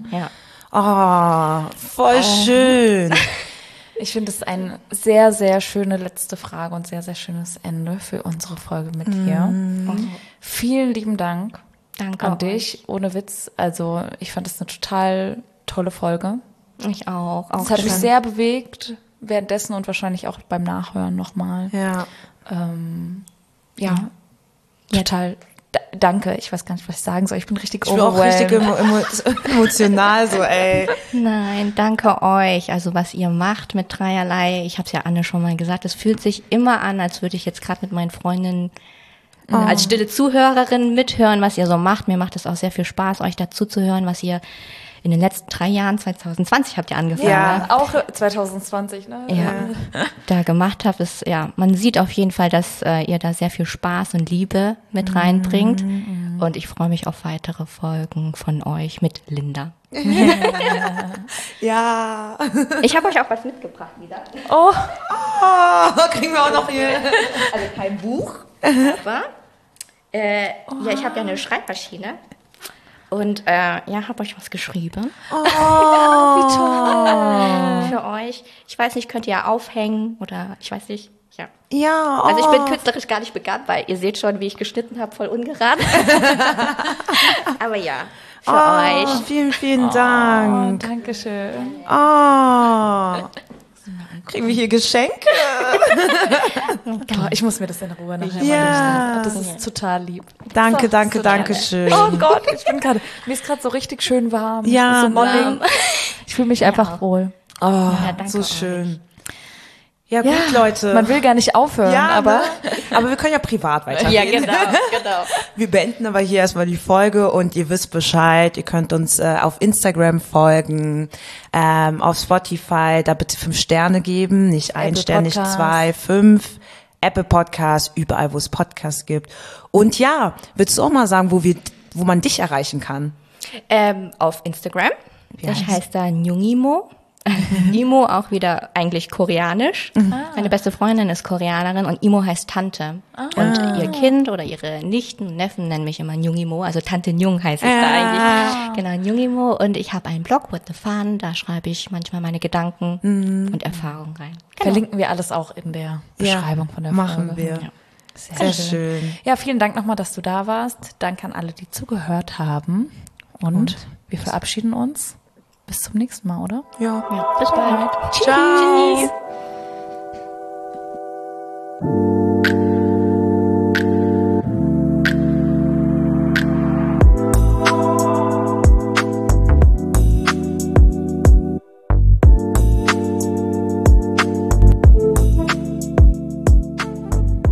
Ja. Voll schön. Ich finde es eine sehr, sehr schöne letzte Frage und sehr, sehr schönes Ende für unsere Folge mit dir. Vielen lieben Dank. Danke an dich, ohne Witz. Also ich fand es eine total tolle Folge. Ich auch. Es hat mich sehr bewegt, währenddessen und wahrscheinlich auch beim Nachhören nochmal. Ja. Total danke. Ich weiß gar nicht, was ich sagen soll. Ich bin richtig Ich bin auch richtig emotional so, ey. Nein, danke euch. Also was ihr macht mit Dreierlei, ich habe es ja Anne schon mal gesagt, es fühlt sich immer an, als würde ich jetzt gerade mit meinen Freundinnen als stille Zuhörerin mithören, was ihr so macht. Mir macht es auch sehr viel Spaß, euch dazu zu hören, was ihr in den letzten 3 Jahren, 2020 habt ihr angefangen. Ja, auch 2020, ne? Ja, da gemacht habt. Man sieht auf jeden Fall, dass ihr da sehr viel Spaß und Liebe mit reinbringt. Und ich freue mich auf weitere Folgen von euch mit Linda. Ja. Ich habe euch auch was mitgebracht wieder. Oh, Kriegen wir auch noch hier. Also kein Buch, aber ich habe ja eine Schreibmaschine und habe euch was geschrieben. wie toll. Für euch. Ich weiß nicht, könnt ihr ja aufhängen oder ich weiß nicht. Ja. Ja. Also ich bin künstlerisch gar nicht begabt, weil ihr seht schon, wie ich geschnitten habe, voll ungerade. Aber ja, für euch. Vielen, vielen Dank. Dankeschön. Kriegen wir hier Geschenke? Ich muss mir das in Ruhe nachher Ja. mal durchlesen. Das ist total lieb. Danke, danke schön. Oh Gott, mir ist gerade so richtig schön warm. Ja, so mollig. Ich fühle mich einfach wohl. Danke So euch. schön. Ja, gut, Leute. Man will gar nicht aufhören, aber aber wir können ja privat weitergehen. genau. Wir beenden aber hier erstmal die Folge und ihr wisst Bescheid. Ihr könnt uns auf Instagram folgen, auf Spotify, da bitte 5 Sterne geben, nicht 1 Apple Stern, nicht Podcast. 2, 5. Apple Podcasts, überall, wo es Podcasts gibt. Und ja, würdest du auch mal sagen, wo man dich erreichen kann? Auf Instagram. Wie Ich heißt? heiße da Njungimo. Imo auch wieder eigentlich koreanisch. Meine beste Freundin ist Koreanerin und Imo heißt Tante. Und ihr Kind oder ihre Nichten und Neffen nennen mich immer Njungimo. Also Tante Njung heißt es da eigentlich. Genau, Njungimo. Und ich habe einen Blog, What the Fun. Da schreibe ich manchmal meine Gedanken und Erfahrungen rein. Verlinken wir alles auch in der Beschreibung von der machen Folge. wir. Ja. Sehr schön. Ja, vielen Dank nochmal, dass du da warst. Danke an alle, die zugehört haben. Und wir verabschieden uns. Bis zum nächsten Mal, oder? Ja. Ja, bis bald. Ciao.